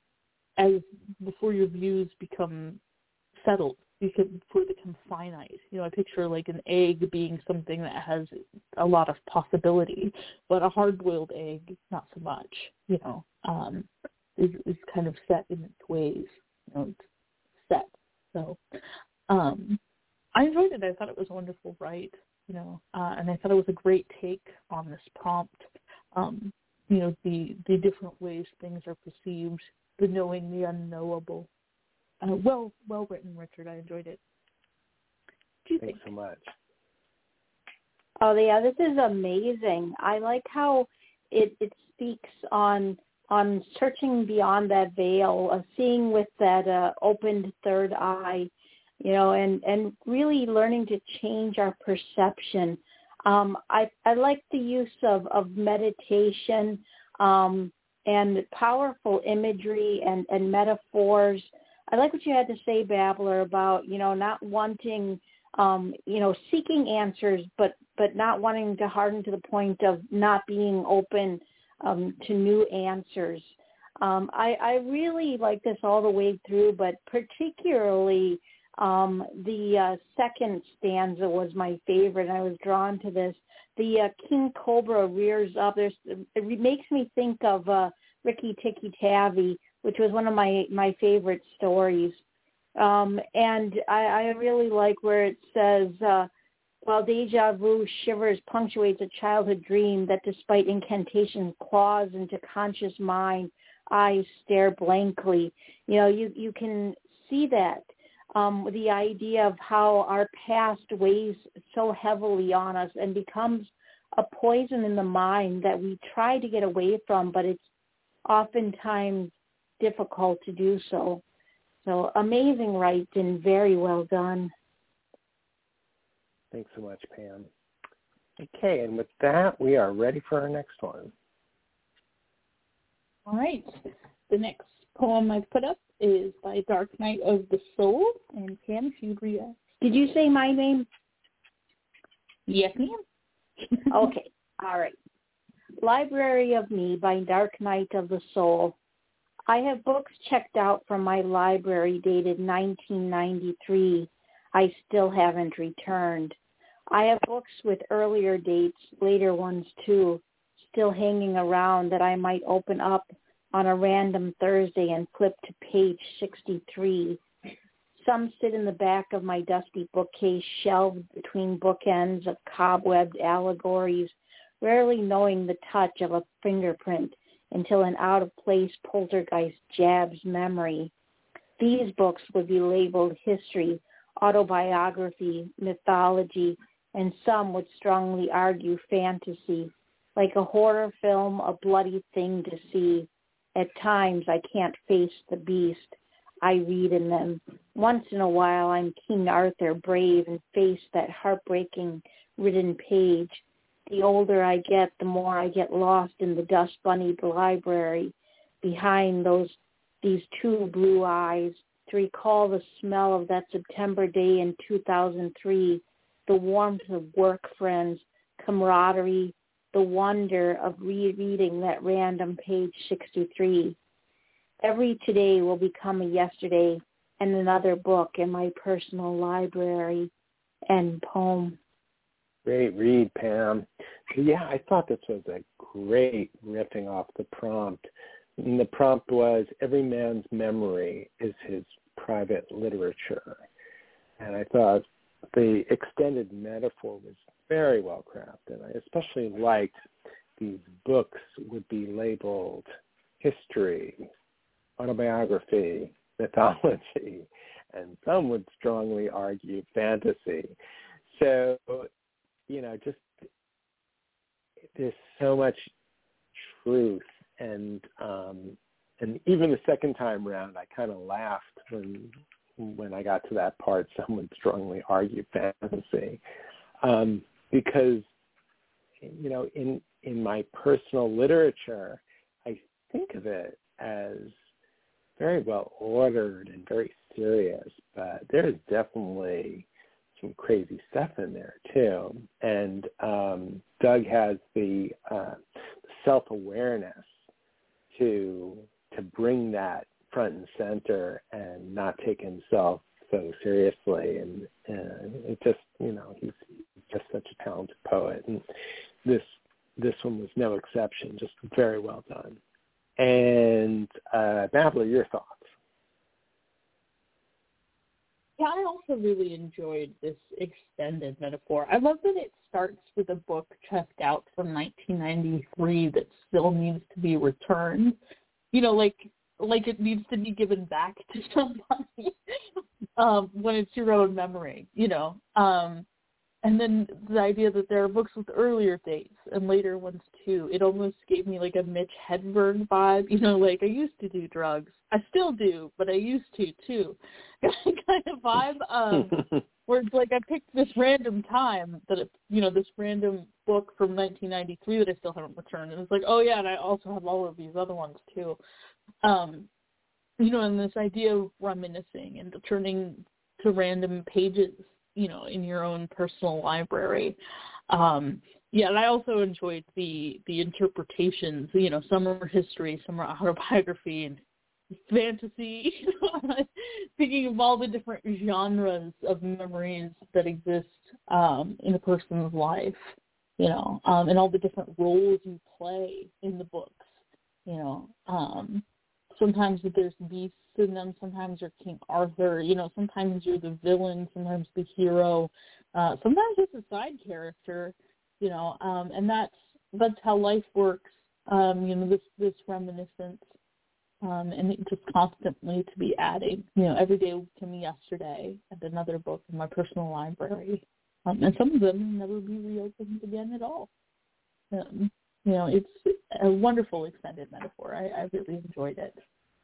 as before your views become settled, before they become finite. You know, I picture like an egg being something that has a lot of possibility, but a hard-boiled egg, not so much, you know, um, is, is kind of set in its ways. You know, it's set. So um, I enjoyed it. I thought it was a wonderful write, you know, uh, and I thought it was a great take on this prompt. Um, you know, the, the different ways things are perceived, the knowing the unknowable. Uh, well, well written, Richard. I enjoyed it. What do you Thanks think? so much. Oh, yeah, this is amazing. I like how it, it speaks on on searching beyond that veil, of seeing with that uh, opened third eye, you know, and, and really learning to change our perception. Um, I, I like the use of, of meditation um, and powerful imagery and, and metaphors. I like what you had to say, Babbler, about, you know, not wanting, um, you know, seeking answers, but, but not wanting to harden to the point of not being open um, to new answers. Um, I, I really like this all the way through, but particularly um, the uh, second stanza was my favorite. I was drawn to this. The uh, King Cobra rears up. There's, it makes me think of uh, Ricky Tikki Tavi, which was one of my, my favorite stories. Um, and I, I really like where it says, uh, while deja vu shivers punctuates a childhood dream that despite incantation claws into conscious mind, eyes stare blankly. You know, you, you can see that, um, the idea of how our past weighs so heavily on us and becomes a poison in the mind that we try to get away from, but it's oftentimes difficult to do so. So amazing writing and very well done. Thanks so much, Pam. Okay, and with that, we are ready for our next one. All right. The next poem I've put up is by Dark Night of the Soul. And Pam, if you'd read it. Did you say my name? Yes, ma'am. Okay. All right. Library of Me by Dark Night of the Soul. I have books checked out from my library dated nineteen ninety-three. I still haven't returned. I have books with earlier dates, later ones too, still hanging around that I might open up on a random Thursday and flip to page sixty-three. Some sit in the back of my dusty bookcase, shelved between bookends of cobwebbed allegories, rarely knowing the touch of a fingerprint until an out-of-place poltergeist jabs memory. These books would be labeled history, autobiography, mythology, and some would strongly argue fantasy. Like a horror film, a bloody thing to see. At times I can't face the beast I read in them. Once in a while I'm King Arthur, brave, and face that heartbreaking written page. The older I get, the more I get lost in the dust-bunnied library behind those these two blue eyes, to recall the smell of that September day in two thousand three, the warmth of work friends, camaraderie, the wonder of rereading that random page sixty-three. Every today will become a yesterday and another book in my personal library. End poem. Great read, Pam. So yeah, I thought this was a great riffing off the prompt. And the prompt was, every man's memory is his private literature. And I thought the extended metaphor was very well crafted. I especially liked these books would be labeled history, autobiography, mythology, and some would strongly argue fantasy. So, you know, just there's so much truth, and um, and even the second time around, I kind of laughed when when I got to that part. Some would strongly argue fantasy, um, because you know, in in my personal literature, I think of it as very well ordered and very serious, but there's definitely some crazy stuff in there too. And um, Doug has the uh, self-awareness to to bring that front and center and not take himself so seriously. And, and it just, you know, he's just such a talented poet. And this this one was no exception, just very well done. And uh, Babler, your thoughts? Yeah, I also really enjoyed this extended metaphor. I love that it starts with a book checked out from nineteen ninety-three that still needs to be returned. You know, like like it needs to be given back to somebody um, when it's your own memory, you know. Um, and then the idea that there are books with earlier dates and later ones too, it almost gave me like a Mitch Hedberg vibe, you know, like I used to do drugs. I still do, but I used to too, kind of vibe, um, where it's like I picked this random time that, it, you know, this random book from nineteen ninety-three that I still haven't returned. And it's like, oh yeah, and I also have all of these other ones too. Um, you know, and this idea of reminiscing and turning to random pages, you know, in your own personal library. Um, yeah, and I also enjoyed the the interpretations. You know, some are history, some are autobiography and fantasy. Thinking of all the different genres of memories that exist um, in a person's life, you know, um, and all the different roles you play in the books. You know, um, sometimes there's beasts in them, sometimes you're King Arthur, you know, sometimes you're the villain, sometimes the hero, uh, sometimes it's a side character, you know, um, and that's that's how life works, um, you know, this, this reminiscence, um, and it just constantly to be adding, you know, every day can be yesterday and another book in my personal library, um, and some of them will never be reopened again at all. Um, you know, it's a wonderful extended metaphor. I, I really enjoyed it.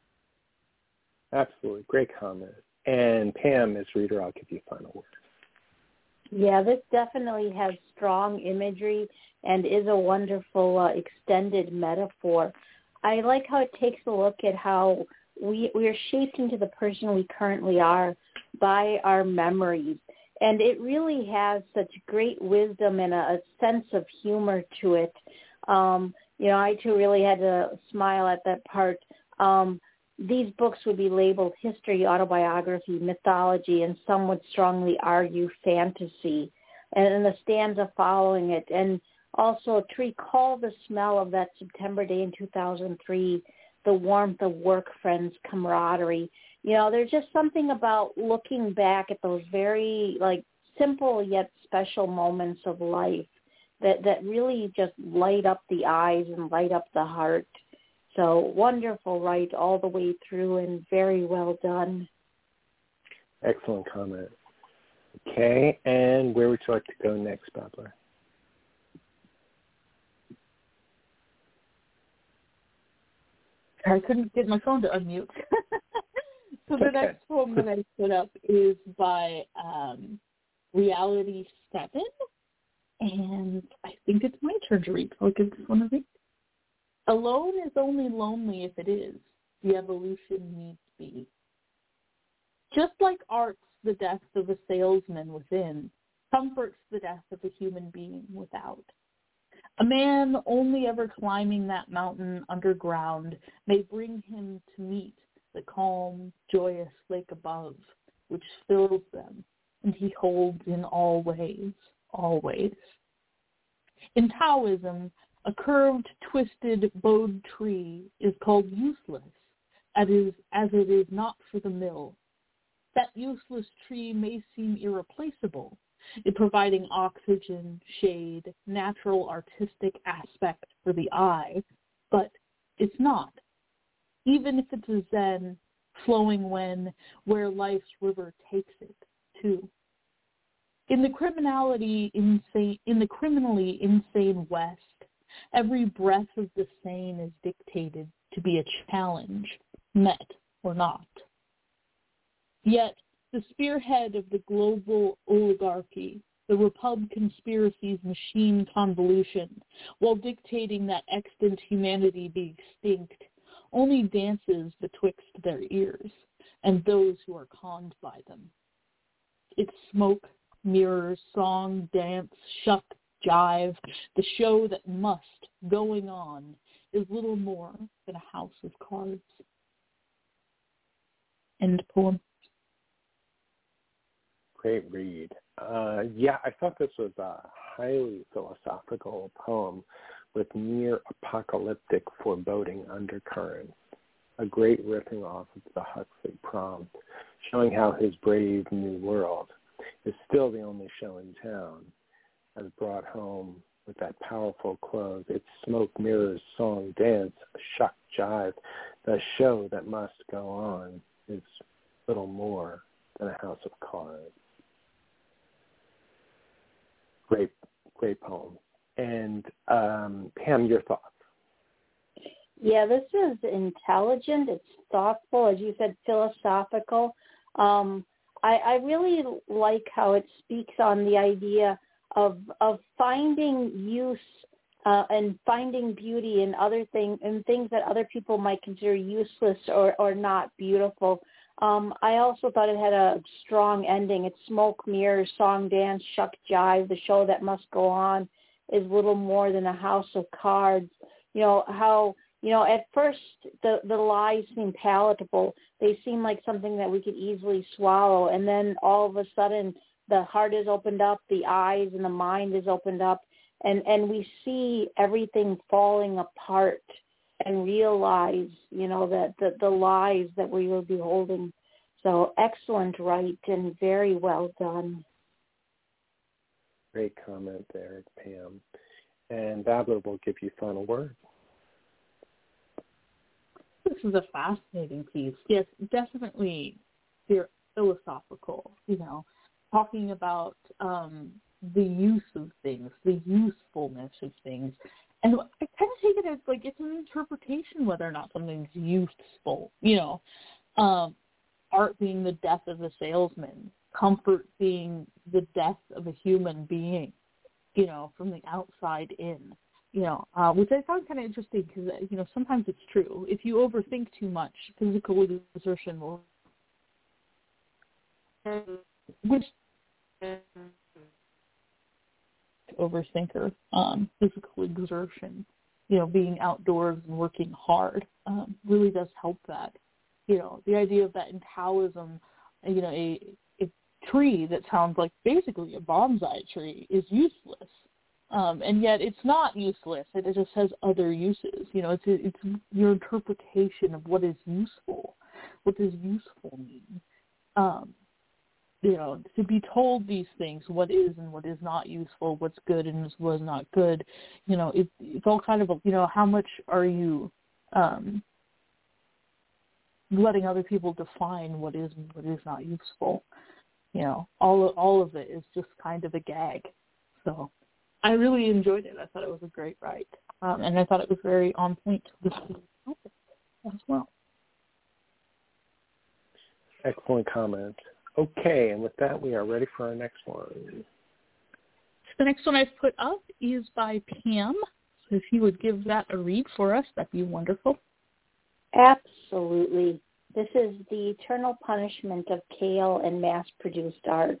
Absolutely. Great comment. And Pam, as reader, I'll give you a final word. Yeah, this definitely has strong imagery and is a wonderful uh, extended metaphor. I like how it takes a look at how we we are shaped into the person we currently are by our memories. And it really has such great wisdom and a, a sense of humor to it. Um, you know, I too really had to smile at that part. Um, these books would be labeled history, autobiography, mythology, and some would strongly argue fantasy. And then the stanza following it. And also to recall the smell of that September day in two thousand three, the warmth of work friends, camaraderie. You know, there's just something about looking back at those very, like, simple yet special moments of life that, that really just light up the eyes and light up the heart. So wonderful, right, all the way through, and very well done. Excellent comment. Okay, and where would you like to go next, Babler? I couldn't get my phone to unmute. So the okay. next poem that I put up is by um, Reality Seven, and I think it's my turn to read. I'll give this one a read. Alone is only lonely if it is. The evolution needs be. Just like art's the death of a salesman within, comforts the death of a human being without. A man only ever climbing that mountain underground may bring him to meet the calm, joyous lake above, which fills them, and he holds in all ways, always. In Taoism, a curved, twisted, bowed tree is called useless, as is, as it is not for the mill. That useless tree may seem irreplaceable, it providing oxygen, shade, natural artistic aspect for the eye, but it's not. Even if it's a zen, flowing when, where life's river takes it, too. In the criminality insane, in the criminally insane West, every breath of the sane is dictated to be a challenge, met or not. Yet, the spearhead of the global oligarchy, the Repub conspiracy's machine convolution, while dictating that extant humanity be extinct, only dances betwixt their ears and those who are conned by them. Its smoke, mirrors, song, dance, shuck, jive, the show that must, going on, is little more than a house of cards. End poem. Great read. Uh, yeah, I thought this was a highly philosophical poem with near apocalyptic foreboding undercurrents. A great ripping off of the Huxley prompt, showing how his brave new world is still the only show in town, as brought home with that powerful close. Its smoke, mirrors, song, dance, shuck, jive. The show that must go on is little more than a house of cards. Great, great poem. And um, Pam, your thoughts? Yeah, this is intelligent. It's thoughtful, as you said, philosophical. Um, I, I really like how it speaks on the idea of of finding use uh, and finding beauty in other things, in things that other people might consider useless or, or not beautiful. Um, I also thought it had a strong ending. It's smoke, mirrors, song, dance, shuck, jive. The show that must go on is little more than a house of cards. You know, how, you know, at first the, the lies seem palatable. They seem like something that we could easily swallow. And then all of a sudden the heart is opened up, the eyes and the mind is opened up, and, and we see everything falling apart and realize, you know, that the, the lies that we were beholding. So excellent, right, and very well done. Great comment there, Pam. And Babler will give you final word. This is a fascinating piece. Yes, definitely philosophical, you know, talking about um, the use of things, the usefulness of things. And I kind of take it as, like, it's an interpretation whether or not something's useful, you know. Um, art being the death of a salesman, comfort being the death of a human being, you know, from the outside in, you know, uh, which I found kind of interesting because, you know, sometimes it's true. If you overthink too much, physical exertion will, which overthinker, um, physical exertion, you know, being outdoors and working hard um, really does help that. You know, the idea of that in Taoism, you know, a, a tree that sounds like basically a bonsai tree is useless. Um, and yet it's not useless. It, it just has other uses. You know, it's it's your interpretation of what is useful. what does useful mean? Um, you know, to be told these things, what is and what is not useful, what's good and what's not good, you know, it, it's all kind of, you know, how much are you um, letting other people define what is and what is not useful? You know, all of, all of it is just kind of a gag. So I really enjoyed it. I thought it was a great write. Um, and I thought it was very on point with the topic as well. Excellent comment. Okay, and with that, we are ready for our next one. The next one I've put up is by Pam. So if you would give that a read for us, that'd be wonderful. Absolutely. This is The Eternal Punishment of Kale and Mass-Produced Art.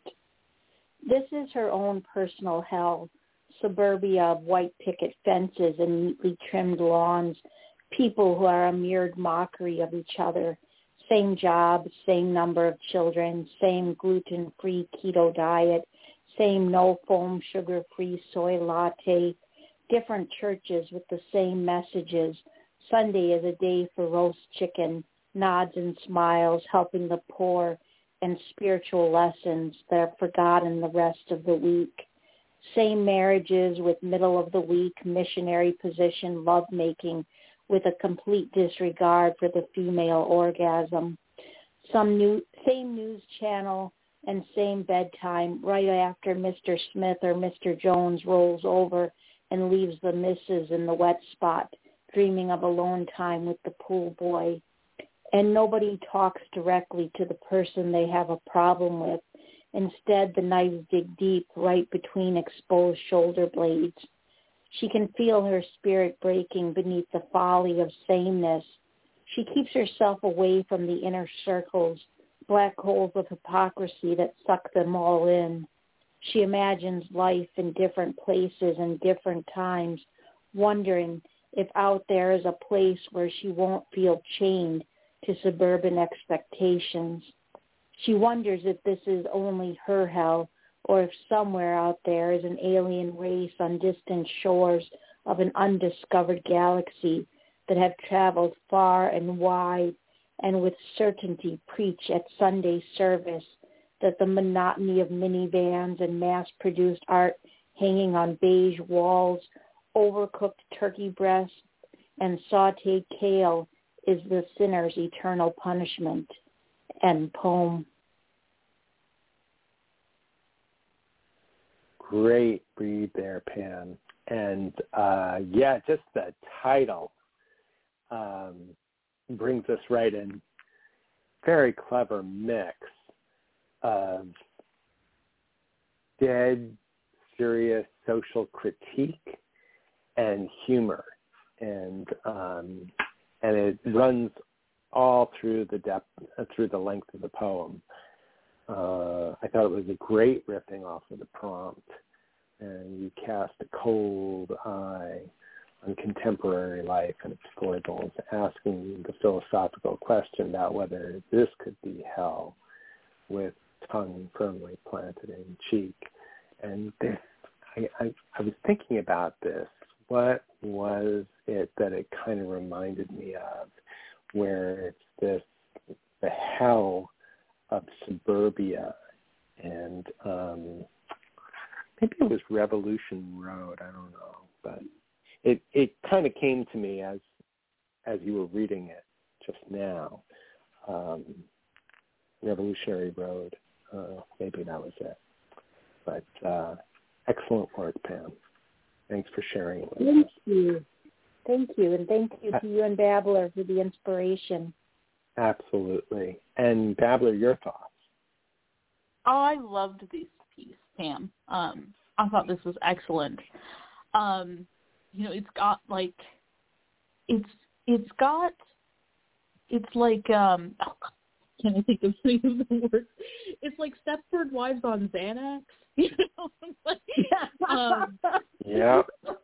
This is her own personal hell, suburbia of white picket fences and neatly trimmed lawns, people who are a mirrored mockery of each other. Same job, same number of children, same gluten-free keto diet, same no-foam sugar-free soy latte, different churches with the same messages. Sunday is a day for roast chicken, nods and smiles, helping the poor, and spiritual lessons that are forgotten the rest of the week. Same marriages with middle-of-the-week missionary position lovemaking, with a complete disregard for the female orgasm. Some new, same news channel and same bedtime right after Mister Smith or Mister Jones rolls over and leaves the missus in the wet spot, dreaming of alone time with the pool boy. And nobody talks directly to the person they have a problem with. Instead, the knives dig deep right between exposed shoulder blades. She can feel her spirit breaking beneath the folly of sameness. She keeps herself away from the inner circles, black holes of hypocrisy that suck them all in. She imagines life in different places and different times, wondering if out there is a place where she won't feel chained to suburban expectations. She wonders if this is only her hell, or if somewhere out there is an alien race on distant shores of an undiscovered galaxy that have traveled far and wide and with certainty preach at Sunday service that the monotony of minivans and mass-produced art hanging on beige walls, overcooked turkey breasts, and sautéed kale is the sinner's eternal punishment. End poem. Great read there, Pam. And uh, yeah, just the title um, brings us right in. Very clever mix of dead, serious social critique and humor, and um, and it runs all through the depth, uh, through the length of the poem. Uh, I thought it was a great riffing off of the prompt, and you cast a cold eye on contemporary life and its foibles, asking the philosophical question about whether this could be hell, with tongue firmly planted in cheek. And this, I, I, I was thinking about this. What was it that it kind of reminded me of, where it's this, the hell of suburbia, and um, maybe it was Revolution Road, I don't know, but it it kind of came to me as as you were reading it just now. Um, Revolutionary Road, uh, maybe that was it. But uh, excellent work, Pam. Thanks for sharing it with Thank us. Thank you. Thank you, and thank you to you and Babbler for the inspiration. Absolutely. And Babbler, your thoughts? I loved this piece, Pam. Um, I thought this was excellent. Um, you know, it's got like, it's it's got, it's like, um, oh, can't I think of any of the words? It's like Stepford Wives on Xanax. You know, like, um, yeah.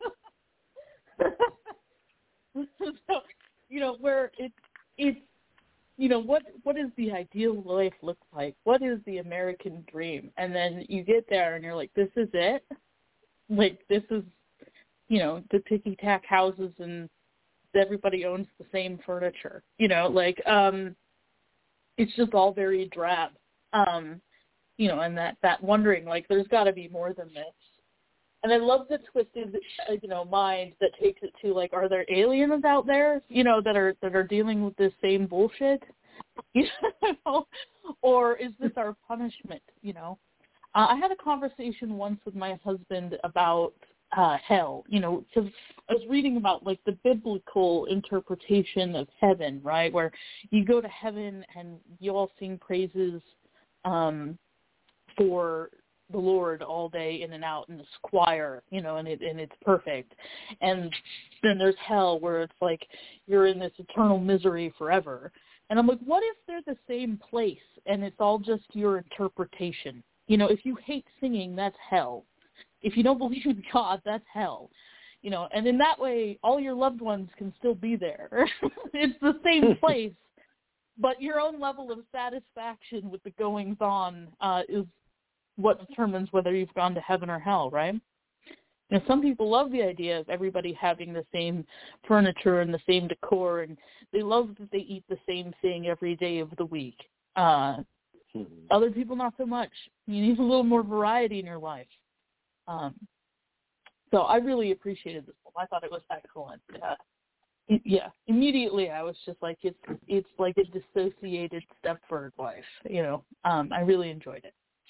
So, you know, where it it's you know, what what does the ideal life look like? What is the American dream? And then you get there and you're like, this is it? Like, this is, you know, the ticky-tack houses and everybody owns the same furniture. You know, like, um, it's just all very drab. Um, you know, and that, that wondering, like, there's got to be more than this. And I love the twisted, uh, you know, mind that takes it to, like, are there aliens out there, you know, that are that are dealing with this same bullshit? You know, or is this our punishment? You know, uh, I had a conversation once with my husband about uh, hell. You know, because I was reading about like the biblical interpretation of heaven, right, where you go to heaven and you all sing praises um, for the Lord all day in and out in this choir, you know, and it and it's perfect. And then there's hell where it's like you're in this eternal misery forever. And I'm like, what if they're the same place and it's all just your interpretation? You know, if you hate singing, that's hell. If you don't believe in God, that's hell. You know, and in that way, all your loved ones can still be there. It's the same place, but your own level of satisfaction with the goings-on uh, is what determines whether you've gone to heaven or hell, right? You know, some people love the idea of everybody having the same furniture and the same decor, and they love that they eat the same thing every day of the week. Uh, mm-hmm. Other people, not so much. You need a little more variety in your life. Um, so I really appreciated this one. I thought it was excellent. Uh, it, yeah, immediately I was just like, it's it's like a dissociated Stepford life. You know, um, I really enjoyed it.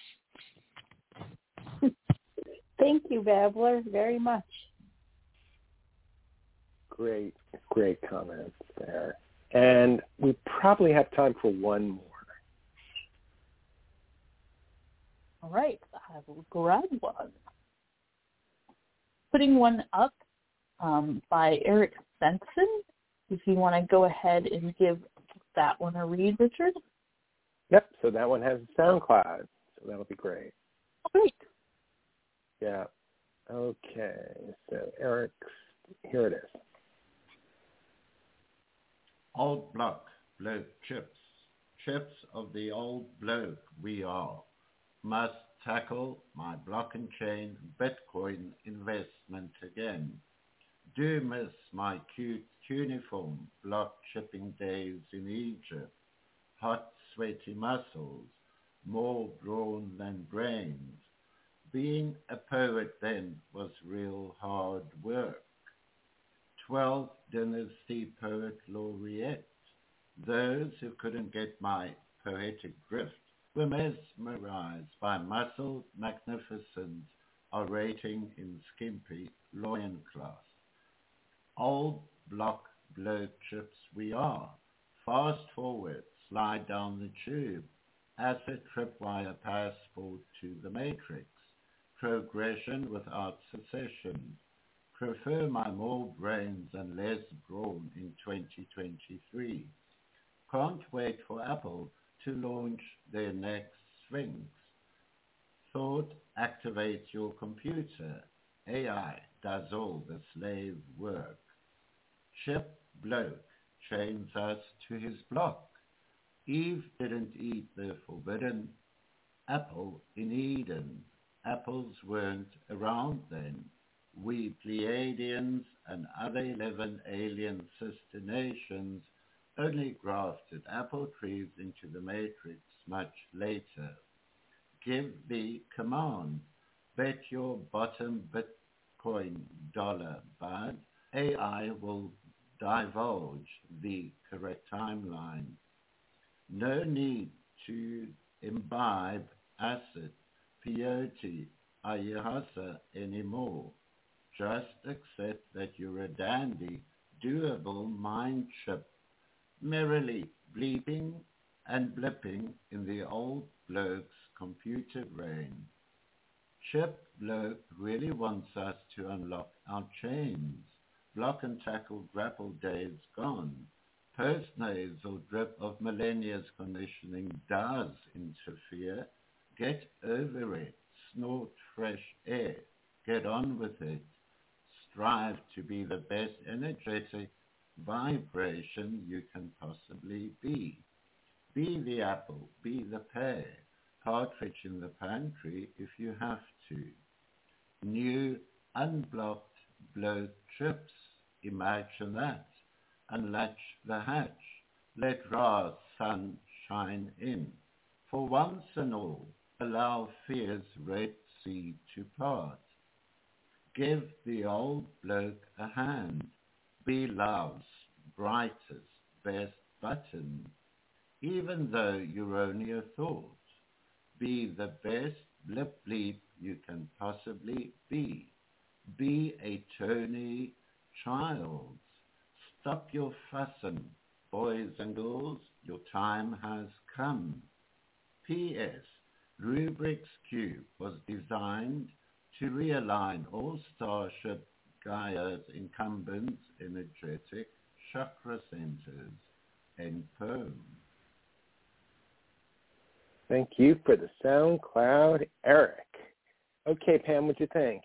Thank you, Babbler, very much. Great, great comments there. And we probably have time for one more. All right, I will grab one. Putting one up um, by Eric Benson. If you want to go ahead and give that one a read, Richard. Yep, so that one has a SoundCloud, so that'll be great. Great. Yeah. Okay. So Eric's, here it is. Old block, bloke chips. Chips of the old bloke we are. Must tackle my block and chain Bitcoin investment again. Do miss my cute cuneiform block chipping days in Egypt. Hot, sweaty muscles, more brawn than brains. Being a poet then was real hard work. Twelve Dynasty Poet Laureate. Those who couldn't get my poetic drift were mesmerized by muscled magnificence orating in skimpy loincloth. Old block bloke chips we are. Fast forward, slide down the tube. As a tripwire passport to the matrix. Progression without secession. Prefer my more brains and less brawn in twenty twenty-three. Can't wait for Apple to launch their next Sphinx. Thought activates your computer. A I does all the slave work. Chip bloke chains us to his block. Eve didn't eat the forbidden apple in Eden. Apples weren't around then. We Pleiadians and other eleven alien sister nations only grafted apple trees into the matrix much later. Give the command. Bet your bottom Bitcoin dollar, bud. A I will divulge the correct timeline. No need to imbibe acid, peyote, ayahuasca anymore. Just accept that you're a dandy, doable mind chip, merrily bleeping and blipping in the old bloke's computer brain. Chip bloke really wants us to unlock our chains. Block and tackle grapple days gone. Post-nasal drip of millennia's conditioning does interfere. Get over it. Snort fresh air. Get on with it. Strive to be the best energetic vibration you can possibly be. Be the apple. Be the pear. Partridge in the pantry if you have to. New unblocked bloke chips. Imagine that. Unlatch the hatch. Let Ra's sun shine in. For once and all, allow fear's red sea to part. Give the old bloke a hand. Be love's brightest, best button. Even though you're only a thought, be the best blip bleep you can possibly be. Be a Tony Childs. Stop your fussin', boys and girls, your time has come. P S. Rubrix Cube was designed to realign all Starship Gaia's incumbent energetic chakra centers. End poem. Thank you for the SoundCloud, Eric. Okay, Pam, what'd you think?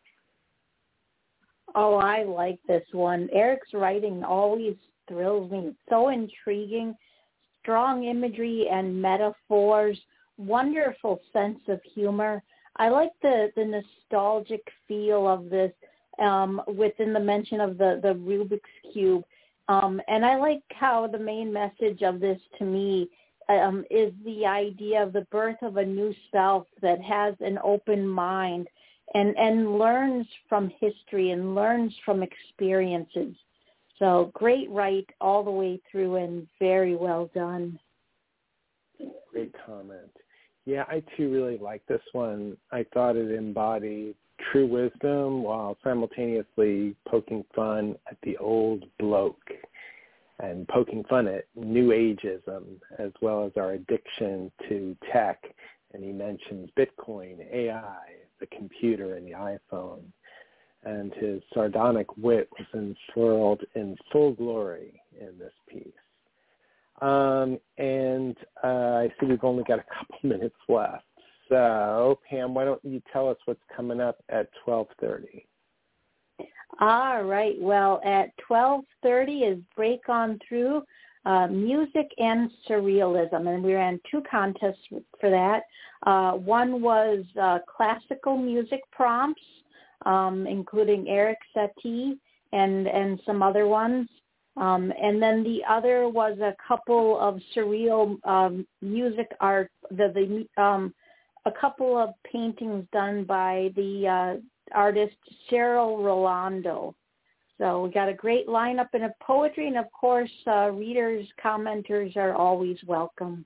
Oh, I like this one. Eric's writing always thrills me. It's so intriguing, strong imagery and metaphors, wonderful sense of humor. I like the, the nostalgic feel of this um, within the mention of the, the Rubik's Cube. Um, and I like how the main message of this to me um, is the idea of the birth of a new self that has an open mind and, and learns from history and learns from experiences. So great write all the way through and very well done. Great comment. Yeah, I too really like this one. I thought it embodied true wisdom while simultaneously poking fun at the old bloke and poking fun at new ageism as well as our addiction to tech. And he mentions Bitcoin, A I, the computer, and the iPhone. And his sardonic wit was unfurled in full glory in this piece. Um, and uh, I see we've only got a couple minutes left. So, Pam, why don't you tell us what's coming up at twelve thirty? All right. Well, at twelve thirty is Break On Through, uh, Music and Surrealism. And we ran two contests for that. Uh, one was uh, classical music prompts, um, including Eric Satie and, and some other ones. Um, and then the other was a couple of surreal um, music art, the, the um, a couple of paintings done by the uh, artist Cheryl Rolando. So we got a great lineup in of poetry, and of course, uh, readers, commenters are always welcome.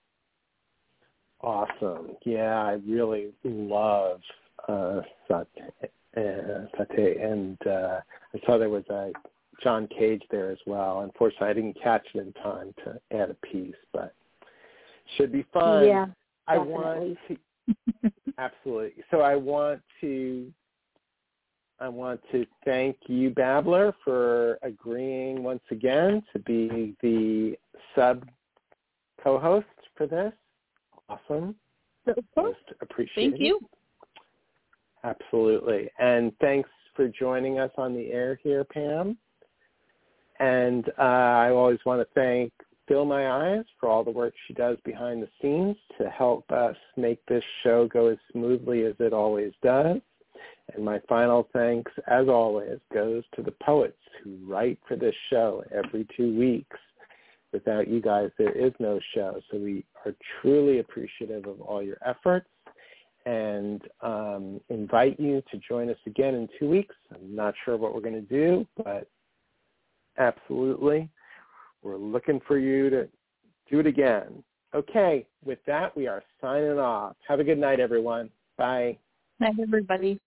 Awesome. Yeah, I really love uh, Satie, uh, Satie, and uh, I saw there was a John Cage there as well. Unfortunately, I didn't catch it in time to add a piece, but should be fun. Yeah, I definitely. want to absolutely. So I want to I want to thank you, Babbler, for agreeing once again to be the sub co-host for this. Awesome. Most appreciated. Thank you. Absolutely. And thanks for joining us on the air here, Pam. And uh, I always want to thank Fill My Eyes for all the work she does behind the scenes to help us make this show go as smoothly as it always does. And my final thanks, as always, goes to the poets who write for this show every two weeks. Without you guys, there is no show. So we are truly appreciative of all your efforts and um, invite you to join us again in two weeks. I'm not sure what we're going to do, but absolutely. We're looking for you to do it again. Okay, with that, we are signing off. Have a good night, everyone. Bye. Night, everybody.